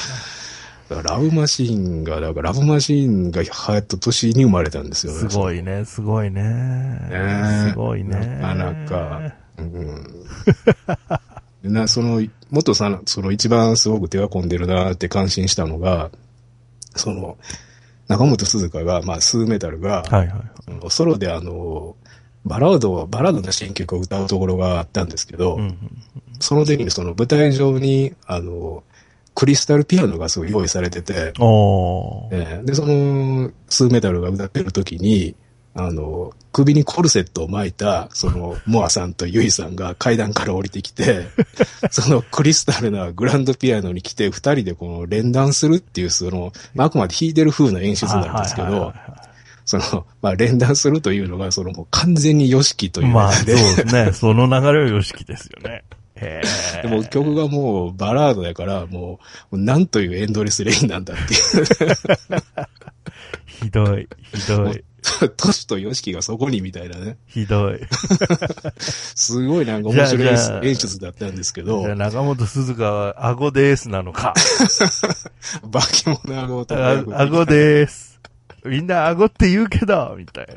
だからラブマシーンが、だからラブマシーンが流行った年に生まれたんですよね。 すごいね、すごいね。ねすごいね。 なかなか、うんな、その、もっとさ、その一番すごく手が込んでるなって感心したのが、その、中本鈴鹿が、まあ、スーメタルが、はいはいはい、ソロであの、バラード、バラードの新曲を歌うところがあったんですけど、うんうんうん、その時にその舞台上に、あの、クリスタルピアノがすごい用意されてて、おえー、で、その、スーメタルが歌ってる時に、あの、首にコルセットを巻いた、その、モアさんとユイさんが階段から降りてきて、そのクリスタルなグランドピアノに来て、二人でこの連弾するっていう、その、まあ、あくまで弾いてる風な演出なんですけど、その、まあ、連弾するというのが、その、もう完全にヨシキという、ね。 まあ、そうですね。その流れはヨシキですよね。 へでも曲がもうバラードだから、もう、なんというエンドレスレインなんだっていう。 ひどい、ひどい。 トシとヨシキがそこにみたいなね。 ひどい。 すごいなんか面白い演出だったんですけど。 じゃあ中本鈴鹿は顎でーすなのか。 バケモノ顎とか。顎でーす。みんな顎って言うけど、みたいな。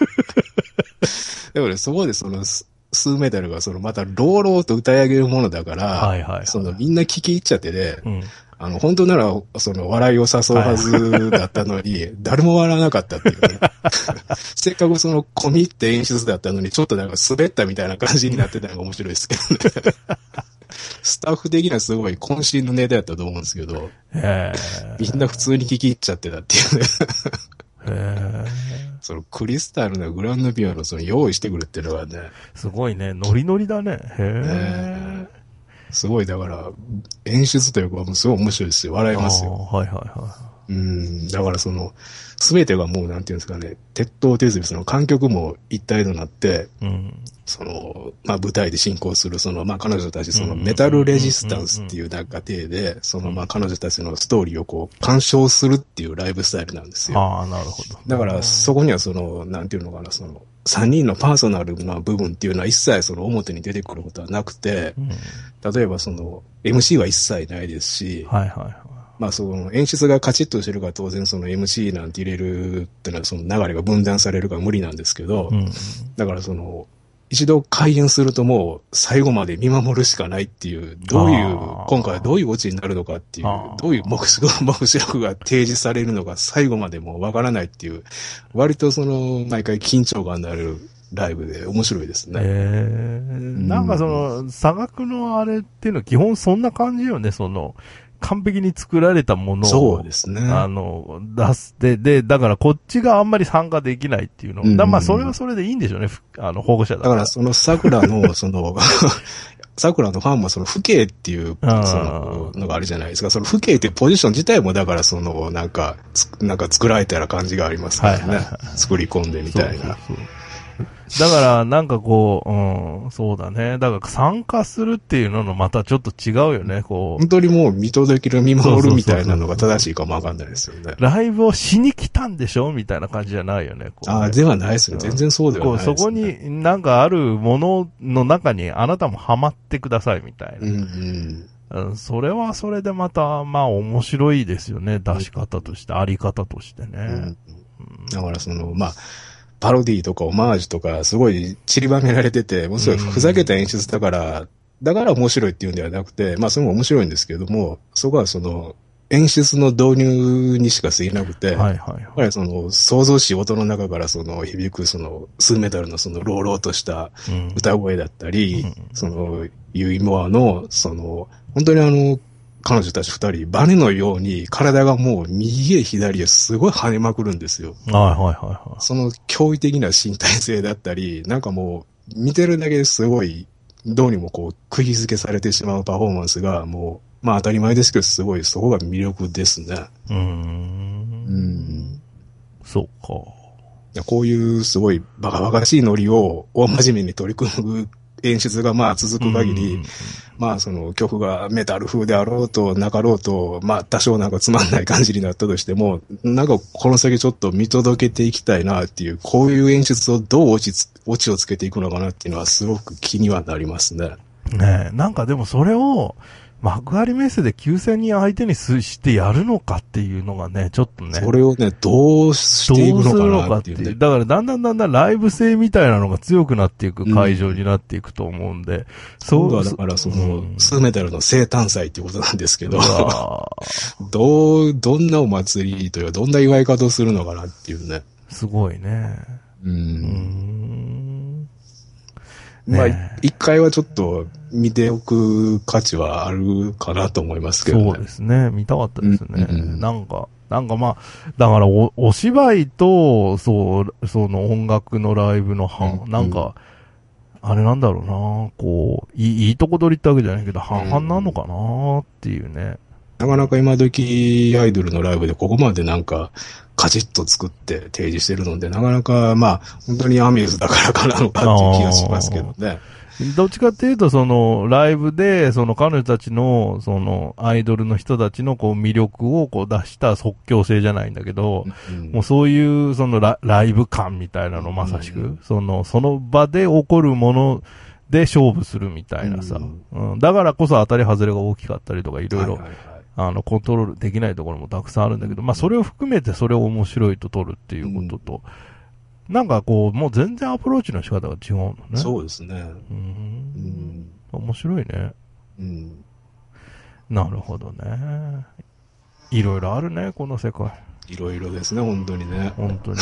でもね、そこでその、スーメタルがそのまた朗々と歌い上げるものだから、はいはいはい、そのみんな聞き入っちゃってで、うん、あの本当ならその笑いを誘うはずだったのに、はい、誰も笑わなかったっていうね。せっかくその込み入って演出だったのにちょっとなんか滑ったみたいな感じになってたのが面白いですけどね。スタッフ的にはすごい渾身のネタやったと思うんですけど、みんな普通に聞き入っちゃってたっていうね。へそのクリスタルなグランドピアノをその用意してくるっていうのはね。 すごいね。ノリノリだね。へえ。 すごい、だから、演出というか、もうすごい面白いですよ。笑いますよ。 はいはいはい。 うん。だからその、すべてがもうなんていうんですかね、鉄頭鉄尾、その観客も一体となって、うん、その、まあ舞台で進行する、その、まあ彼女たち、そのメタルレジスタンスっていうなんか体で、そのまあ彼女たちのストーリーをこう、鑑賞するっていうライブスタイルなんですよ。 ああ、なるほど。 だからそこにはその、なんていうのかな、その、三人のパーソナルな部分っていうのは一切その表に出てくることはなくて、うん、例えばその、エムシー は一切ないですし、はいはいはい。まあその演出がカチッとしてるから当然その エムシー なんて入れるってのはその流れが分断されるから無理なんですけど、うん、だからその一度開演するともう最後まで見守るしかないっていう、どういう、今回はどういうオチになるのかっていう、どういう目視録が提示されるのか最後までもうわからないっていう、割とその毎回緊張感のあるライブで面白いですね。 えー、なんかその、差額のあれっていうのは基本そんな感じよね、その、完璧に作られたものを、 そうですね。 あの、出す。で、で、だからこっちがあんまり参加できないっていうの。うん、だまあ、それはそれでいいんでしょうね、あの、保護者だから。 だからその桜の、その、桜のファンもその、父兄っていう、その、のがあるじゃないですか。その父兄っていうポジション自体も、だからその、なんか、なんか作られたら感じがありますからね。はいはいはい、作り込んでみたいな。そうそうそうだから、なんかこう、うん、そうだね。だから参加するっていうののまたちょっと違うよね、こう。 本当にもう見届ける、見守るみたいなのが正しいかもわかんないですよね。 ライブをしに来たんでしょみたいな感じじゃないよね、こうね。 ああ、ではないですね。全然そうではないですね。 こう、そこになんかあるものの中にあなたもハマってくださいみたいな。 うんうんうん、それはそれでまた、まあ面白いですよね。出し方として、あり方としてね。 うんだからその、まあ、パロディとかオマージュとかすごい散りばめられてて、もうすごいふざけた演出だから、だから面白いっていうんではなくて、まあそれも面白いんですけども、そこはその演出の導入にしか過ぎなくて、 はいはいはい。 やっぱりその想像しい音の中からその響くそのスーメタルのそのローローとした歌声だったり、 うん、 そのユイモアのその本当にあの彼女たち二人バネのように体がもう右へ左へすごい跳ねまくるんですよ。 はいはいはいはい。 その驚異的な身体性だったり、なんかもう見てるだけですごいどうにもこう釘付けされてしまうパフォーマンスがもうまあ当たり前ですけどすごいそこが魅力ですね。 うーん。 うん。 そうか。 いやこういうすごいバカバカしいノリを大真面目に取り組む演出がまあ続く限り、まあその曲がメタル風であろうとなかろうと、まあ多少なんかつまんない感じになったとしても、なんかこの先ちょっと見届けていきたいなっていう、こういう演出をどう落ちつ、落ちをつけていくのかなっていうのはすごく気にはなりますね。 ねえ、なんかでもそれを、幕張メッセできゅうせんにん相手にしてやるのかっていうのがね、ちょっとね。 それをね、どうしていくのかなっていう、ね。 どうするのかっていう。だからだんだんだんだんライブ性みたいなのが強くなっていく会場になっていくと思うんで。うん、 そうはだからその、うん、スーメタルの生誕祭っていうことなんですけど、どう、どんなお祭りというか、どんな祝い方をするのかなっていうね。 すごいね。 うん。 うんまあ、一回はちょっと見ておく価値はあるかなと思いますけどね。 そうですね。見たかったですね。 うんうん、 なんか、なんかまあ、だからお、お芝居と、そう、その音楽のライブの半、うん、なんか、あれなんだろうな、こう、いい、いいとこ取りってわけじゃないけど、半々なのかなっていうね。 なかなか今時アイドルのライブでここまでなんか、カチッと作って提示してるので、なかなか、まあ、本当にアミューズだからかなのかっていう気がしますけどね。 どっちかっていうと、その、ライブで、その彼女たちの、その、アイドルの人たちの、こう、魅力をこう出した即興性じゃないんだけど、うん、もうそういう、そのラ、ライブ感みたいなの、まさしく、うん、その、その場で起こるもので勝負するみたいなさ、うんうん、だからこそ当たり外れが大きかったりとか、いろいろ、あの、コントロールできないところもたくさんあるんだけど、まあ、それを含めてそれを面白いと取るっていうことと、うん、なんかこう、もう全然アプローチの仕方が違うのね。 そうですね。 うん、うん、面白いね。 うん。 なるほどね。いろいろあるね、この世界。 いろいろですね、本当にね。 本当にね。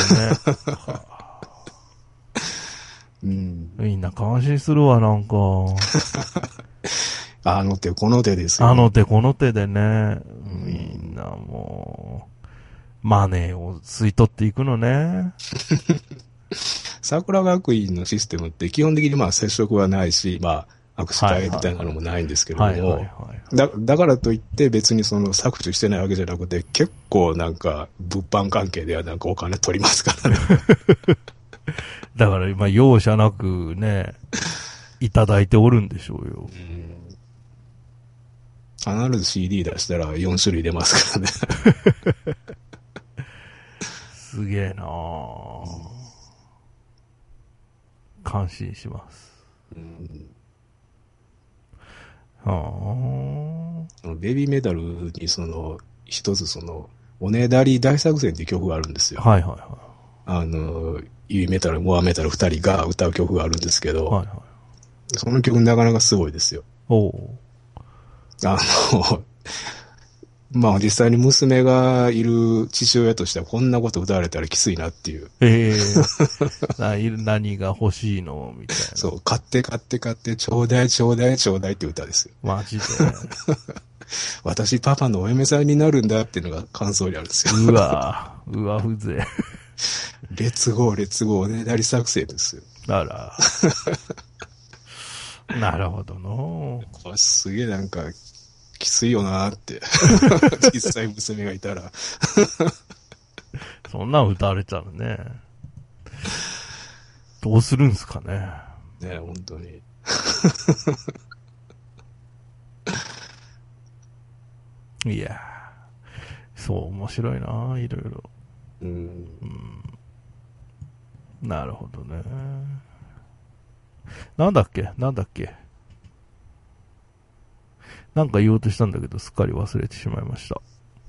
うん、 みんな感心するわ、なんか。 あの手この手ですよ。 あの手この手でね。みんなもう、マネーを吸い取っていくのね。 桜学院のシステムって基本的にまあ接触はないし、まあ握手会みたいなのもないんですけれども、だ、だからといって別にその搾取してないわけじゃなくて、結構なんか物販関係ではなんかお金取りますからね。 だから今容赦なくね、いただいておるんでしょうよ。 うん必ず シーディー 出したらよん種類出ますからね。 すげえなぁ、うん。感心します。うん、 はあ。ベビーメタルにその、一つその、おねだり大作戦っていう曲があるんですよ。 はいはいはい。 あの、ユイメタル、モアメタル二人が歌う曲があるんですけど、はいはい、その曲なかなかすごいですよ。 おう。あの、まあ実際に娘がいる父親としてはこんなこと歌われたらきついなっていう。 ええー。何が欲しいのみたいな。 そう、買って買って買って、ちょうだいちょうだいちょうだいって歌ですよ。 マジで。 私パパのお嫁さんになるんだっていうのが感想にあるんですよ。 うわうわ、ふぜ。 レッツゴーレッツゴーおねだり作戦ですよ。 あら。なるほどの。 これすげえなんか、きついよなーって。実際娘がいたら。 そんなん歌われちゃうね。 どうするんすかね。 ね、本当に。 いやー、そう、面白いな、いろいろ。 うん。 うん。なるほどね。なんだっけなんだっけなんか言おうとしたんだけど、すっかり忘れてしまいました。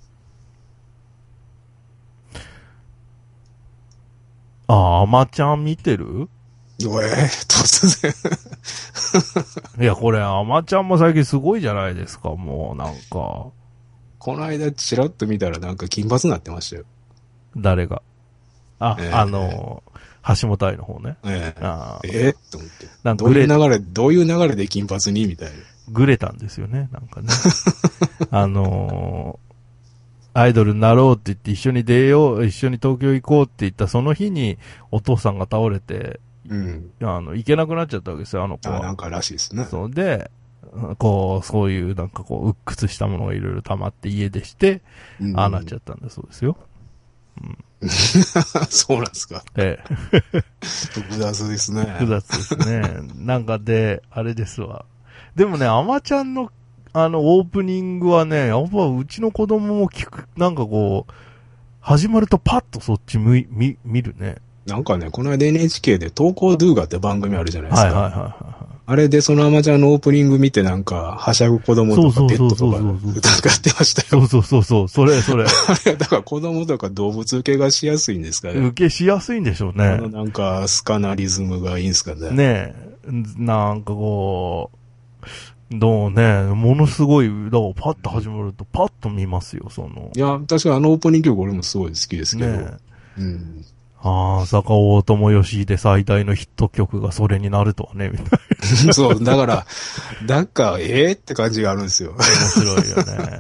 ああ、アマちゃん見てる？ えー、突然。 いや、これ、アマちゃんも最近すごいじゃないですか、もう、なんか。 この間チラッと見たらなんか金髪になってましたよ。 誰が。あ、 えー、 あの、橋本愛の方ね。 えー、 あえー、と思って。 なんかどういう流れ、どういう流れで金髪にみたいな。 ぐれたんですよね、なんかね。あのー、アイドルになろうって言って一緒に出よう、一緒に東京行こうって言ったその日にお父さんが倒れて、 うん。 あの、行けなくなっちゃったわけですよ、あの子は。 あ、なんからしいですね。 そうで、こう、そういうなんかこう、鬱屈したものがいろいろ溜まって家出して、 うん、 ああなっちゃったんだそうですよ。 うん、そうなんですか。 ええ。複雑ですね。 複雑ですね。なんかで、あれですわ。でもね、アマちゃんの、あの、オープニングはね、やっぱうちの子供も聞く、なんかこう、始まるとパッとそっち見、見、見るね。 なんかね、この間 エヌエイチケー で投稿ドゥーガって番組あるじゃないですか。 はいはいはいはい。 あれでそのアマちゃんのオープニング見てなんか、はしゃぐ子供とかペットとか歌ってましたよ。 そうそうそうそう、それそれ。 あれ、だから子供とか動物受けがしやすいんですかね。 受けしやすいんでしょうね。 あのなんか、スカナリズムがいいんですかね。 ねえ、なんかこう、どうね、ものすごい、だからパッと始まるとパッと見ますよ、その。 いや、確かあのオープニング曲俺もすごい好きですけど。 ねえ。うん。 ああ、坂尾智義で最大のヒット曲がそれになるとはね、みたいな。そう、だから、なんか、ええー、って感じがあるんですよ。 面白いよね。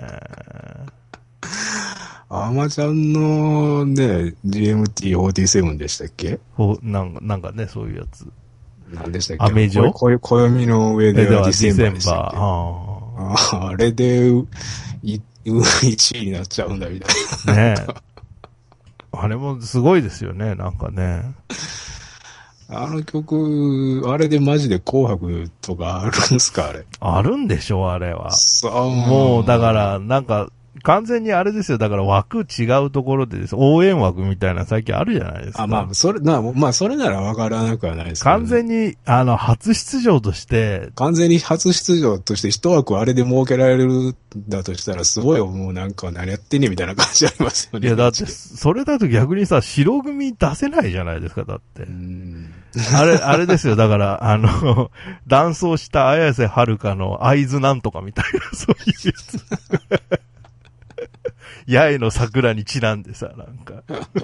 アマちゃんのね、ジーエムティーフォーティーセブン でしたっけ？ ほなんか、なんかね、そういうやつ。 何でしたっけ？ アメジョ？ こう暦の上ではディセンバーでしたっけ？ あああれで、い、いちいになっちゃうんだみたいな。 ねえ。あれもすごいですよね、なんかね。 あの曲、あれでマジで紅白とかあるんすか、あれ。 あるんでしょ、あれは。 そう。 もう、だから、なんか、完全にあれですよ。だから枠違うところでです。応援枠みたいな最近あるじゃないですか。 あ、まあ、それ、な、まあ、それならわからなくはないですけど、ね。 完全に、あの、初出場として、 完全に初出場として一枠あれで設けられるんだとしたら、すごいもうなんか何やってんねんみたいな感じありますよね。 いや、だって、それだと逆にさ、白組出せないじゃないですか、だって。 うんあれ、あれですよ。だから、あの、ダンスをした綾瀬はるかの合図なんとかみたいな、そういうやつ。八重の桜にちなんでさ、なんか。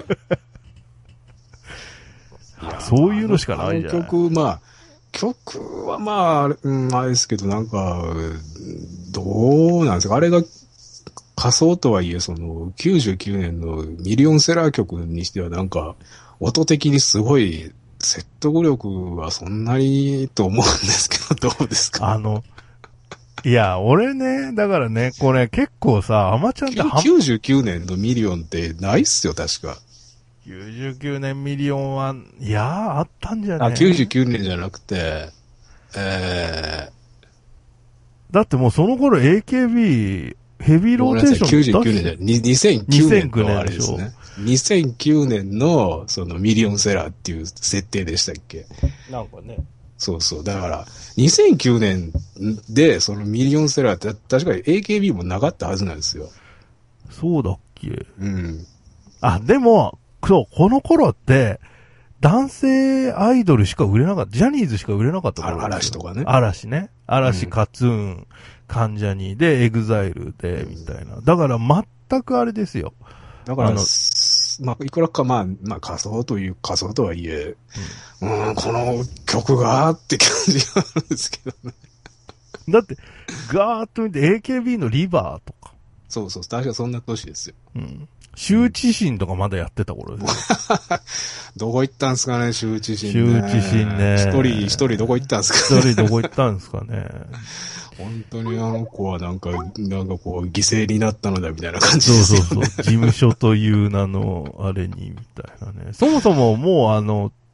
そういうのしかないじゃん。 曲、まあ、曲はまあ、うん、あれですけど、なんか、どうなんですか？あれが仮想とはいえ、その、きゅうじゅうきゅうねんのミリオンセラー曲にしてはなんか、音的にすごい説得力はそんなにと思うんですけど、どうですか？ あの、いや、俺ね、だからね、これ結構さ、アマちゃんってきゅうじゅうきゅうねんのミリオンってないっすよ、確か。 きゅうじゅうきゅうねんミリオンは、いやー、あったんじゃねあ、きゅうじゅうきゅうねんじゃなくて、えー、だってもうその頃 エーケービー、ヘビーローテーションきゅうじゅうきゅうねんじゃ、にせんきゅうねんのあれですね。にせんきゅうねんの、そのミリオンセラーっていう設定でしたっけ？ なんかね。 そうそう。だから、にせんきゅうねんで、そのミリオンセラーって確かに エーケービー もなかったはずなんですよ。 そうだっけ？ うん。 あ、でも、そう、この頃って、男性アイドルしか売れなかった。ジャニーズしか売れなかった頃ですよ。 嵐とかね。 嵐ね。嵐、カツーン、関ジャニで、エグザイルで、みたいな。だから全くあれですよ。 だから、まあ、いくらか、まあ、まあ、仮想という、仮想とはいえ、うん、うんこの曲がって感じがあるんですけどね。 だって、ガーッと見て エーケービー のリバーとか。 そうそう、確かそんな年ですよ。 うん。羞恥心とかまだやってた頃ですよ。 どこ行ったんすかね、羞恥心ね。羞恥心ね。 一人、一人どこ行ったんすかね。一人どこ行ったんすかね。 本当にあの子はなんか、なんかこう、犠牲になったのだみたいな感じですよね。 そうそうそう。事務所という名の、あれに、みたいなね。そもそももうあの、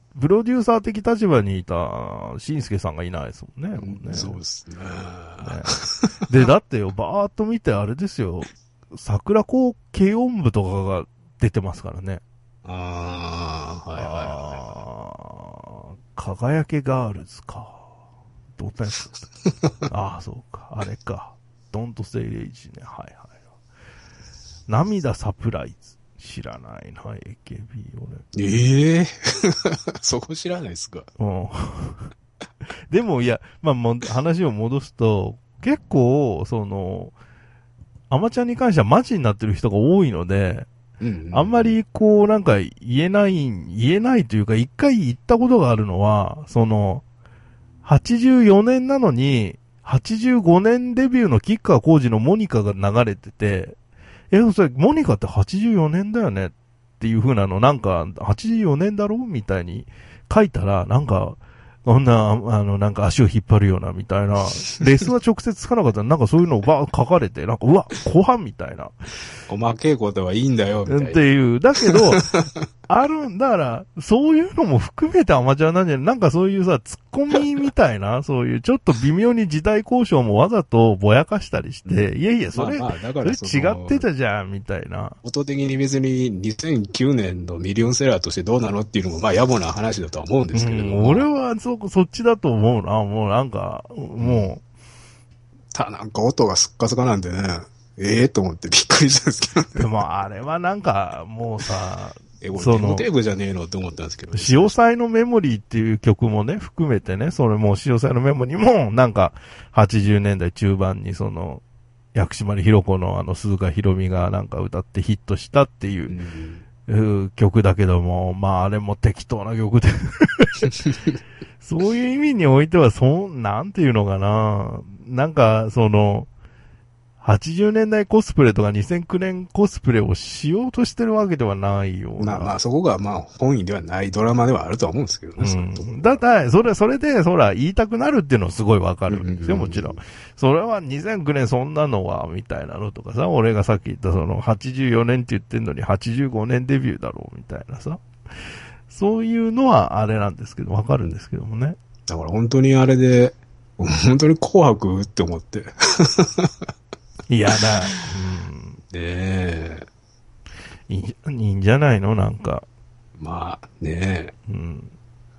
プロデューサー的立場にいた、しんすけさんがいないですもんね。もうねそうですね。ねで、だってよ、バーっと見てあれですよ、桜高軽音部とかが出てますからね。 ああ、はいはいはい。 あー輝けガールズか。どうだったああ、そうか。あれか。ドントセイレイジね。はいはい。涙サプライズ。知らないな、エーケービー 俺。 ええー、そこ知らないですか。 うん。でも、いや、まあ、も話を戻すと、結構、その、アマちゃんに関してはマジになってる人が多いので、 うんうんうん、 あんまりこう、なんか言えない、言えないというか、一回言ったことがあるのは、その、はちじゅうよねんなのに、はちじゅうごねんデビューの吉川晃司のモニカが流れてて、え、それ、モニカってはちじゅうよねんだよねっていう風なの、なんか、はちじゅうよねんだろみたいに書いたら、なんか、こんな、あの、なんか足を引っ張るような、みたいな。レスは直接つかなかったら、なんかそういうのをば書かれて、なんか、うわ、後半みたいな。 細けいことはいいんだよ、みたいな。 っていう。だけど、あるんだから、そういうのも含めてアマチュアなんじゃない、なんかそういうさ、ツッコミみたいな、そういうちょっと微妙に時代交渉もわざとぼやかしたりして、いやいや、それ、 まあまあ、だからそれ違ってたじゃん、みたいな。 音的に別ににせんきゅうねんのミリオンセラーとしてどうなのっていうのも、まあ野暮な話だとは思うんですけれども。 うん、俺はそ、そっちだと思うな。もうなんか、もう。 た、なんか音がスッカスカなんでね、ええー、と思ってびっくりしたんですけど、ね。 でもあれはなんか、もうさ、 え、これデモテープじゃねえのって思ったんですけど、ね。 潮騒のメモリーっていう曲もね、含めてね、それも潮騒のメモリーも、なんか、はちじゅうねんだい中盤にその、薬師丸ひろ子のあの鈴鹿ひろみがなんか歌ってヒットしたっていう、うん、曲だけども、まああれも適当な曲で。そういう意味においては、そん、なんていうのかな。なんか、その、はちじゅうねんだいコスプレとかにせんきゅうねんコスプレをしようとしてるわけではないような。 まあまあそこがまあ本意ではないドラマではあるとは思うんですけどね。 うん。だったら、それ、それで、そら、言いたくなるっていうのはすごいわかるんですよ、もちろん。それはにせんきゅうねんそんなのは、みたいなのとかさ、俺がさっき言ったその、はちじゅうよねんって言ってんのにはちじゅうごねんデビューだろう、みたいなさ。そういうのはあれなんですけど、わかるんですけどもね。 だから本当にあれで、本当に紅白って思って。 いやだ。 うん。ねえ。 いい、いいんじゃないのなんか。 まあ、ねえ。 うん。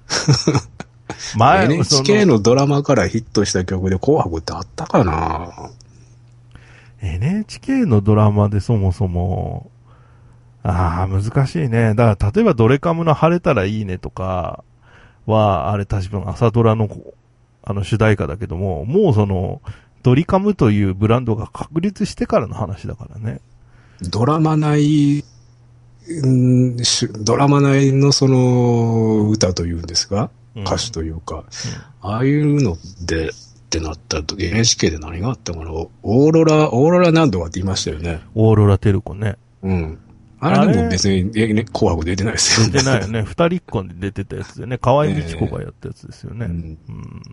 前エヌエイチケー のドラマからヒットした曲で紅白ってあったかな？ エヌエイチケー のドラマでそもそも、ああ、難しいね。だから、例えばドレカムの晴れたらいいねとかは、あれ確か朝ドラの、あの主題歌だけども、もうその、ドリカムというブランドが確立してからの話だからね。 ドラマ内、んドラマ内のその歌というんですか、うん、歌手というか、うん、ああいうのでってなった時 エヌエイチケー で何があったかな、オーロラ、オーロラ何度かって言いましたよね。 オーロラテルコね。 うん。あれでも別に、ね、紅白出てないですよね。 出てないよね。二人っ子で出てたやつでね。河合美智子がやったやつですよね。えー、うん。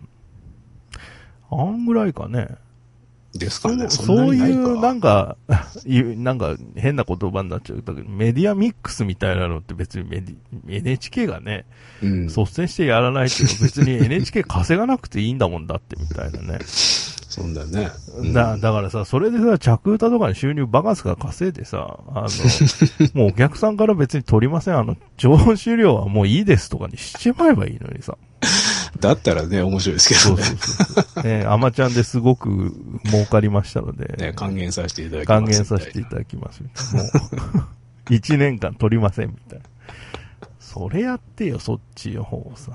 あんぐらいかね。 ですかね。 そ, そういう、なんか、なんか変な言葉になっちゃう。だけど、メディアミックスみたいなのって別にメディ エヌエイチケー がね、うん、率先してやらないっていうの別に エヌエイチケー 稼がなくていいんだもんだってみたいなね。 そんだね。 うん、だ、だからさ、それでさ、着歌とかに収入バカスから稼いでさ、あの、もうお客さんから別に取りません。あの、上手料はもういいですとかにしちまえばいいのにさ。 だったらね、面白いですけどね。 そうそうそう。ね、アマちゃんですごく儲かりましたので。 ね、還元させていただきます。 還元させていただきます。もう、一年間取りませんみたいな。それやってよ、そっちの方さ。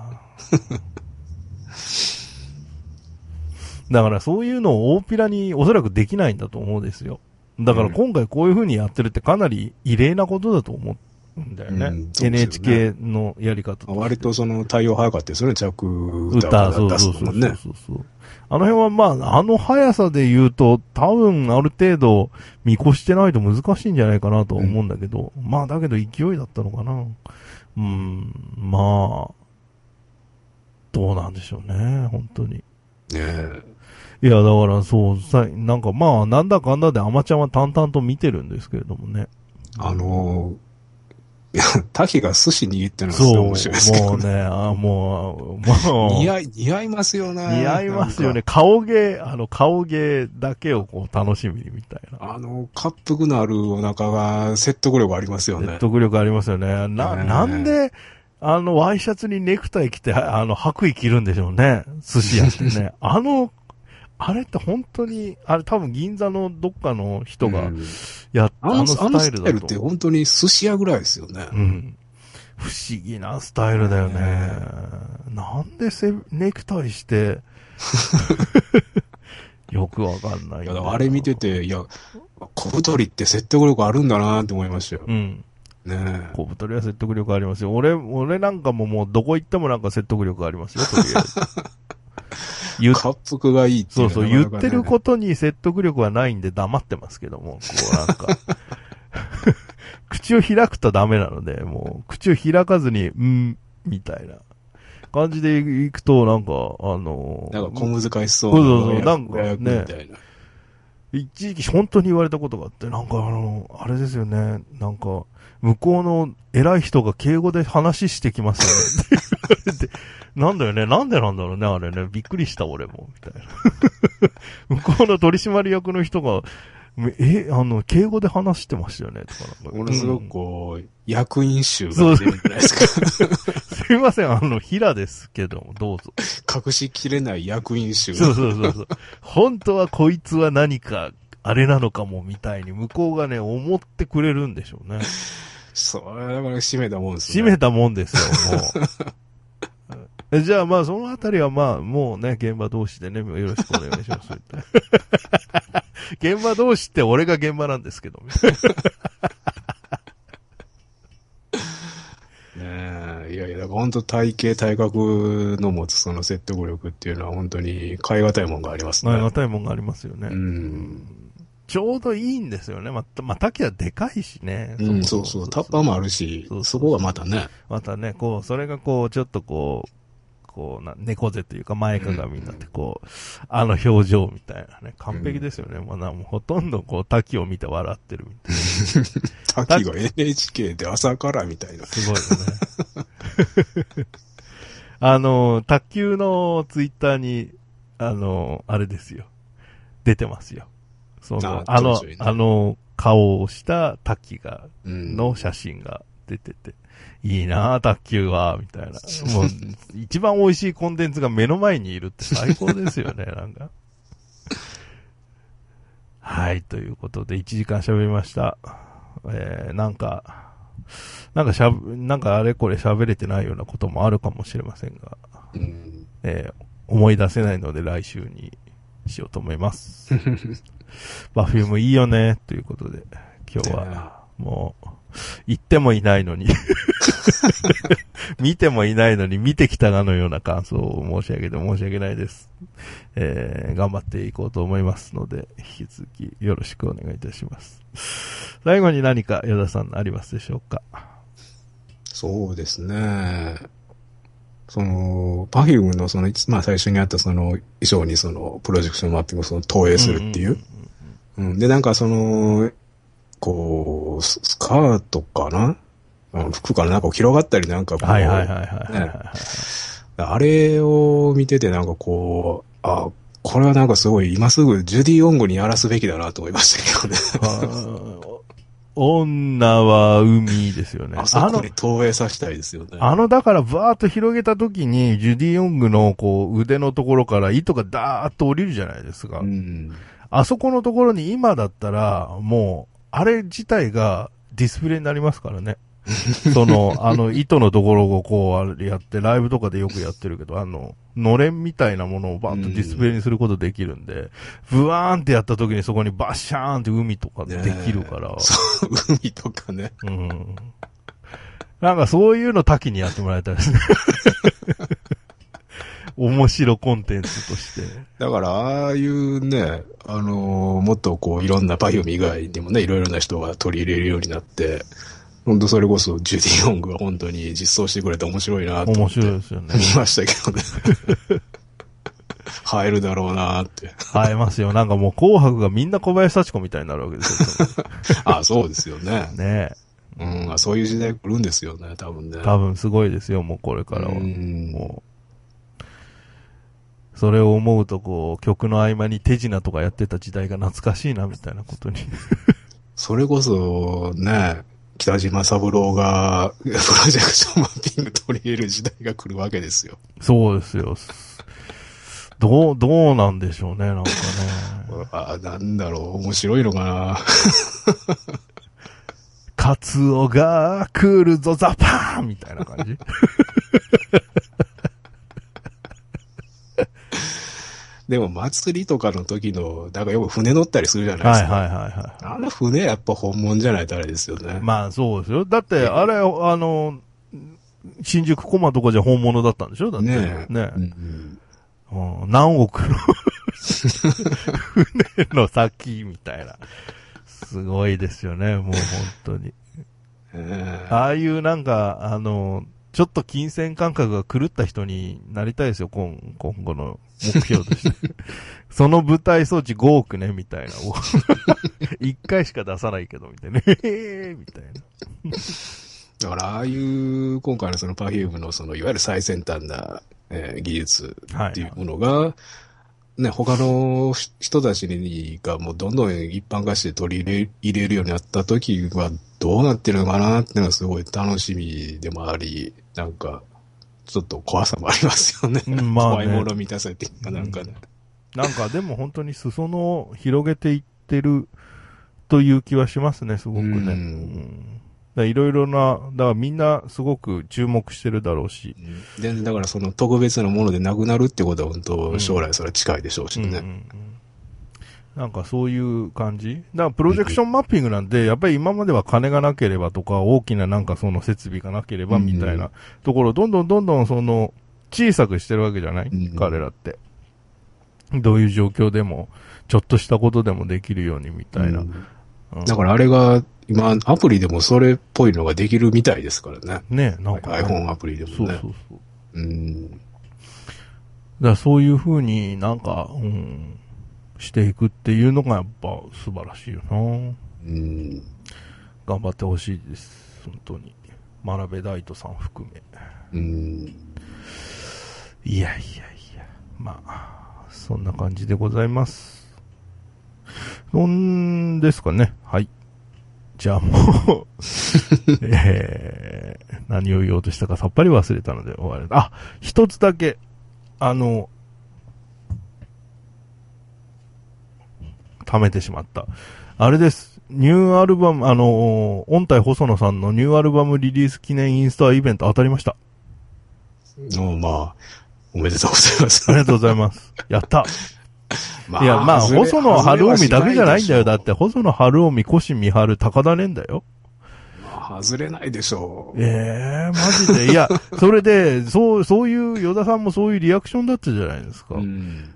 だからそういうのを大っぴらにおそらくできないんだと思うんですよ。だから今回こういう風にやってるってかなり異例なことだと思うんだよね。うん、エヌエイチケー のやり方と。 割とその対応早かったですよね、着歌だったすもんね。 そうそうそうそう。あの辺はまあ、あの速さで言うと多分ある程度見越してないと難しいんじゃないかなと思うんだけど、うん、まあだけど勢いだったのかな。うん、まあ、どうなんでしょうね、本当に。 ねえ。 いや、だからそう、さ、なんかまあ、なんだかんだでアマちゃんは淡々と見てるんですけれどもね。 あのいや、滝が寿司握ってるのがすごい面白いですけど、ね。 もうね、あもう、もう。 似合い、似合いますよね。 似合いますよね。顔芸、あの、顔芸だけをこう楽しみにみたいな。 あの、滑腹のあるお腹が説得力ありますよね。 説得力ありますよね。な、 ねなんで、あの、ワイシャツにネクタイ着て、あの、白衣着るんでしょうね。寿司屋ってね。あの、あれって本当に、あれ多分銀座のどっかの人がやった、 うん、あのスタイルだと。 あのスタイルって本当に寿司屋ぐらいですよね。 うん。不思議なスタイルだよね。ねなんでせネクタイして、よくわかんない。いや、あれ見てて、いや、小太りって説得力あるんだなって思いましたよ。 うん。 ねえ。 小太りは説得力ありますよ。俺、俺なんかももうどこ行ってもなんか説得力ありますよ、とりあえず。 言っ滑腹がいいっていう、 そうそう、言ってることに説得力はないんで黙ってますけども、こうなんか。口を開くとダメなので、もう、口を開かずに、んみたいな感じでいくと、なんか、あのー、なんか小難しそうな。そうそうそう、なんかね、 みたいな。 一時期本当に言われたことがあって、なんかあの、あれですよね、なんか、向こうの偉い人が敬語で話してきますよね。って言われて、なんだよね、なんでなんだろうね、あれね、びっくりした俺も、みたいな。向こうの取締役の人が、え、あの、敬語で話してましたよね、とかなんか。 ものすごくこう、うん、役員集が出てるんじゃないですか。 すいません、あの、平ですけども、どうぞ。 隠しきれない役員集。 そうそうそうそう。本当はこいつは何か、あれなのかも、みたいに、向こうがね、思ってくれるんでしょうね。 それだから締めたもんですね。 締めたもんですよ、もう。じゃあまあ、そのあたりはまあ、もうね、現場同士でね、よろしくお願いします。現場同士って俺が現場なんですけど。 ねえ、いやいや、だから本当体型、体格の持つその説得力っていうのは本当に買い難いもんがありますね。 買い難いもんがありますよね。 うん。 ちょうどいいんですよね。また、まあ、滝はでかいしね。 うん、そうそう。タッパーもあるし、そうそうそうそこがまたね。 またね、こう、それがこう、ちょっとこう、こうな、猫背というか前かがみになってこう、うん、あの表情みたいなね、完璧ですよね。うん、まあな、もうほとんどこう、滝を見て笑ってるみたいな。 滝が エヌエイチケー で朝からみたいな。 すごいよね。あの、卓球のツイッターに、あの、あれですよ。出てますよ。その、あ, あの、ね、あの顔をした滝が、の写真が出てて。いいなぁ、卓球は、みたいな。もう、一番美味しいコンテンツが目の前にいるって最高ですよね、なんか。はい、ということで、いちじかん喋りました。えー、なんか、なんかしゃぶ、なんかあれこれ喋れてないようなこともあるかもしれませんが、うん、えー、思い出せないので来週にしようと思います。バフュームいいよね、ということで、今日は、もう、言ってもいないのに見てもいないのに見てきたかのような感想を申し上げて申し訳ないです、えー、頑張っていこうと思いますので引き続きよろしくお願いいたします。最後に何か与田さんありますでしょうか。 そうですね、そのパフュームのその、まあ、最初にあったその衣装にそのプロジェクションマッピングをその投影するっていう、うん、でなんかそのこう、スカートかな、うん、服かな、なんか広がったりなんかこう、 はいはいはいはい、ね、 あれを見ててなんかこう、あ、これはなんかすごい今すぐジュディ・オングにやらすべきだなと思いましたけどね。 女は海ですよね。 あそこに投影させたいですよね。 あの、だからバーッと広げた時に、ジュディ・オングのこう腕のところから糸がダーッと降りるじゃないですか。うん、あそこのところに今だったら、もう、あれ自体がディスプレイになりますからね。その、あの、糸のところをこうやって、ライブとかでよくやってるけど、あの、のれんみたいなものをバーッとディスプレイにすることできるんで、ブワーンってやった時にそこにバッシャーンって海とかできるから。 そう、海とかね。 うん。なんかそういうの多岐にやってもらいたいですね。面白コンテンツとして。 だから、ああいうね、あのー、もっとこう、いろんなパフューム以外にもね、いろいろな人が取り入れるようになって、本当それこそ、ジュディ・オングが本当に実装してくれて面白いなと思って。 面白いですよね。 見ましたけどね。映えるだろうなって。 映えますよ。なんかもう紅白がみんな小林幸子みたいになるわけですよ。 あ、そうですよね。 ねえ。 うん、あそういう時代来るんですよね、多分ね。 多分すごいですよ、もうこれからは。 うんもうそれを思うと、こう、曲の合間に手品とかやってた時代が懐かしいな、みたいなことに。 それこそ、ね、北島三郎が、プロジェクションマッピング取り入れる時代が来るわけですよ。 そうですよ。どう、どうなんでしょうね、なんかね。 あなんだろう、面白いのかな。 カツオが来るぞ、ザパーンみたいな感じ。 でも祭りとかの時の、だからよく船乗ったりするじゃないですか。 はいはいはいはい。 あの船やっぱ本物じゃないとあれですよね。 まあそうですよ。だって、あれ、あの、新宿コマとかじゃ本物だったんでしょだって。 ねえ。 ねえ、 うんうん、何億の船の先みたいな。すごいですよね、もう本当に。 えー、 ああいうなんか、あの、ちょっと金銭感覚が狂った人になりたいですよ、今今後の目標として。その舞台装置ごおくね、みたいな。一回しか出さないけど、みたいな。へーみたいな。 だから、ああいう、今回のその Perfume のその、いわゆる最先端な、えー技術っていうものが、はいはい、ね、他の人たちにがもうどんどん一般化して取り入れ入れるようになった時はどうなってるのかなっていうのがすごい楽しみでもあり、なんか、ちょっと怖さもありますよね。うんまあね、怖いもの見たさっていうかなんかね、 うん。なんかでも本当に裾野を広げていってるという気はしますね、すごくね。うんうんいろいろな、だからみんなすごく注目してるだろうし。 うん、で、だからその特別なものでなくなるってことは本当将来それは近いでしょうしね。うんうんうん、 なんかそういう感じだからプロジェクションマッピングなんて、やっぱり今までは金がなければとか、大きななんかその設備がなければみたいなところをどんどんどんどんその小さくしてるわけじゃない、うんうん、彼らって。どういう状況でも、ちょっとしたことでもできるようにみたいな。うんうん、だからあれが、今、アプリでもそれっぽいのができるみたいですからね。 ねなんか、ね。 iPhone アプリでもね。 そうそうそう。 うん。だからそういう風になんか、うん、していくっていうのがやっぱ素晴らしいよな。うん。頑張ってほしいです。本当に。真鍋大斗さん含め。うん。いやいやいや。まあ、そんな感じでございます。そんですかね。はい。じゃあもう、えー、何を言おうとしたかさっぱり忘れたので終わり。あ、一つだけ、あの、貯めてしまった。あれです。ニューアルバム、あの、音体細野さんのニューアルバムリリース記念インスタイベント当たりました。 おまあ、おめでとうございます。 ありがとうございます。やった。まあ、いや、まあ、細野晴臣だけじゃないんだよ。だって、細野晴臣、越見春、高田蓮だよ。 まあ、外れないでしょう。 ええー、マジで。いや、それで、そう、そういう、与田さんもそういうリアクションだったじゃないですか。うん。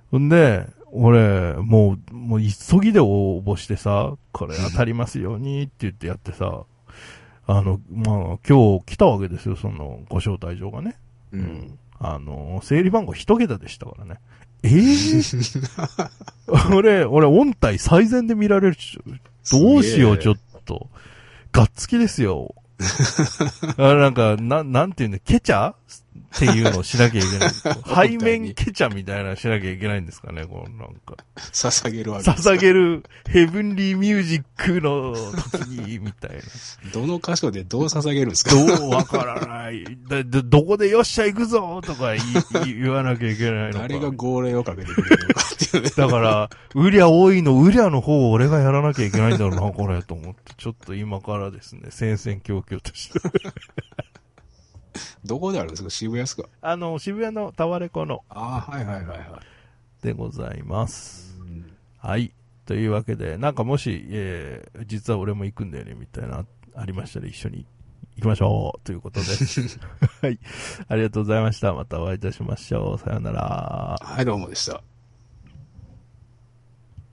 んで、俺、もう、もう急ぎで応募してさ、これ当たりますようにって言ってやってさ、あの、まあ、今日来たわけですよ、その、ご招待状がね。うん。うん、あの、整理番号一桁でしたからね。ええー、俺、俺、音体最善で見られるし、どうしよう、ちょっと。がっつきですよ。あなんか、な、なんていうんだ、ケチャっていうのをしなきゃいけない。背面ケチャみたいなのしなきゃいけないんですかね、このなんか。 捧げるわけですか。捧げるヘブンリーミュージックの時に、みたいな。 どの箇所でどう捧げるんですか？ どうわからないだ。どこでよっしゃ行くぞとか言, 言わなきゃいけないのか。 誰が号令をかけてくれるのかっていうね。 だから、ウリャ多いの、ウリャの方を俺がやらなきゃいけないんだろうな、これ、と思って。ちょっと今からですね、戦々恐々として。 どこであるんですか？渋谷ですか？ あの、渋谷のタワレコの。 ああ、はいはいはいはい。 でございます。はい。というわけで、なんかもし、えー、実は俺も行くんだよね、みたいな、ありましたら一緒に行きましょう。ということで。はい。ありがとうございました。またお会いいたしましょう。さよなら。 はい、どうもでした。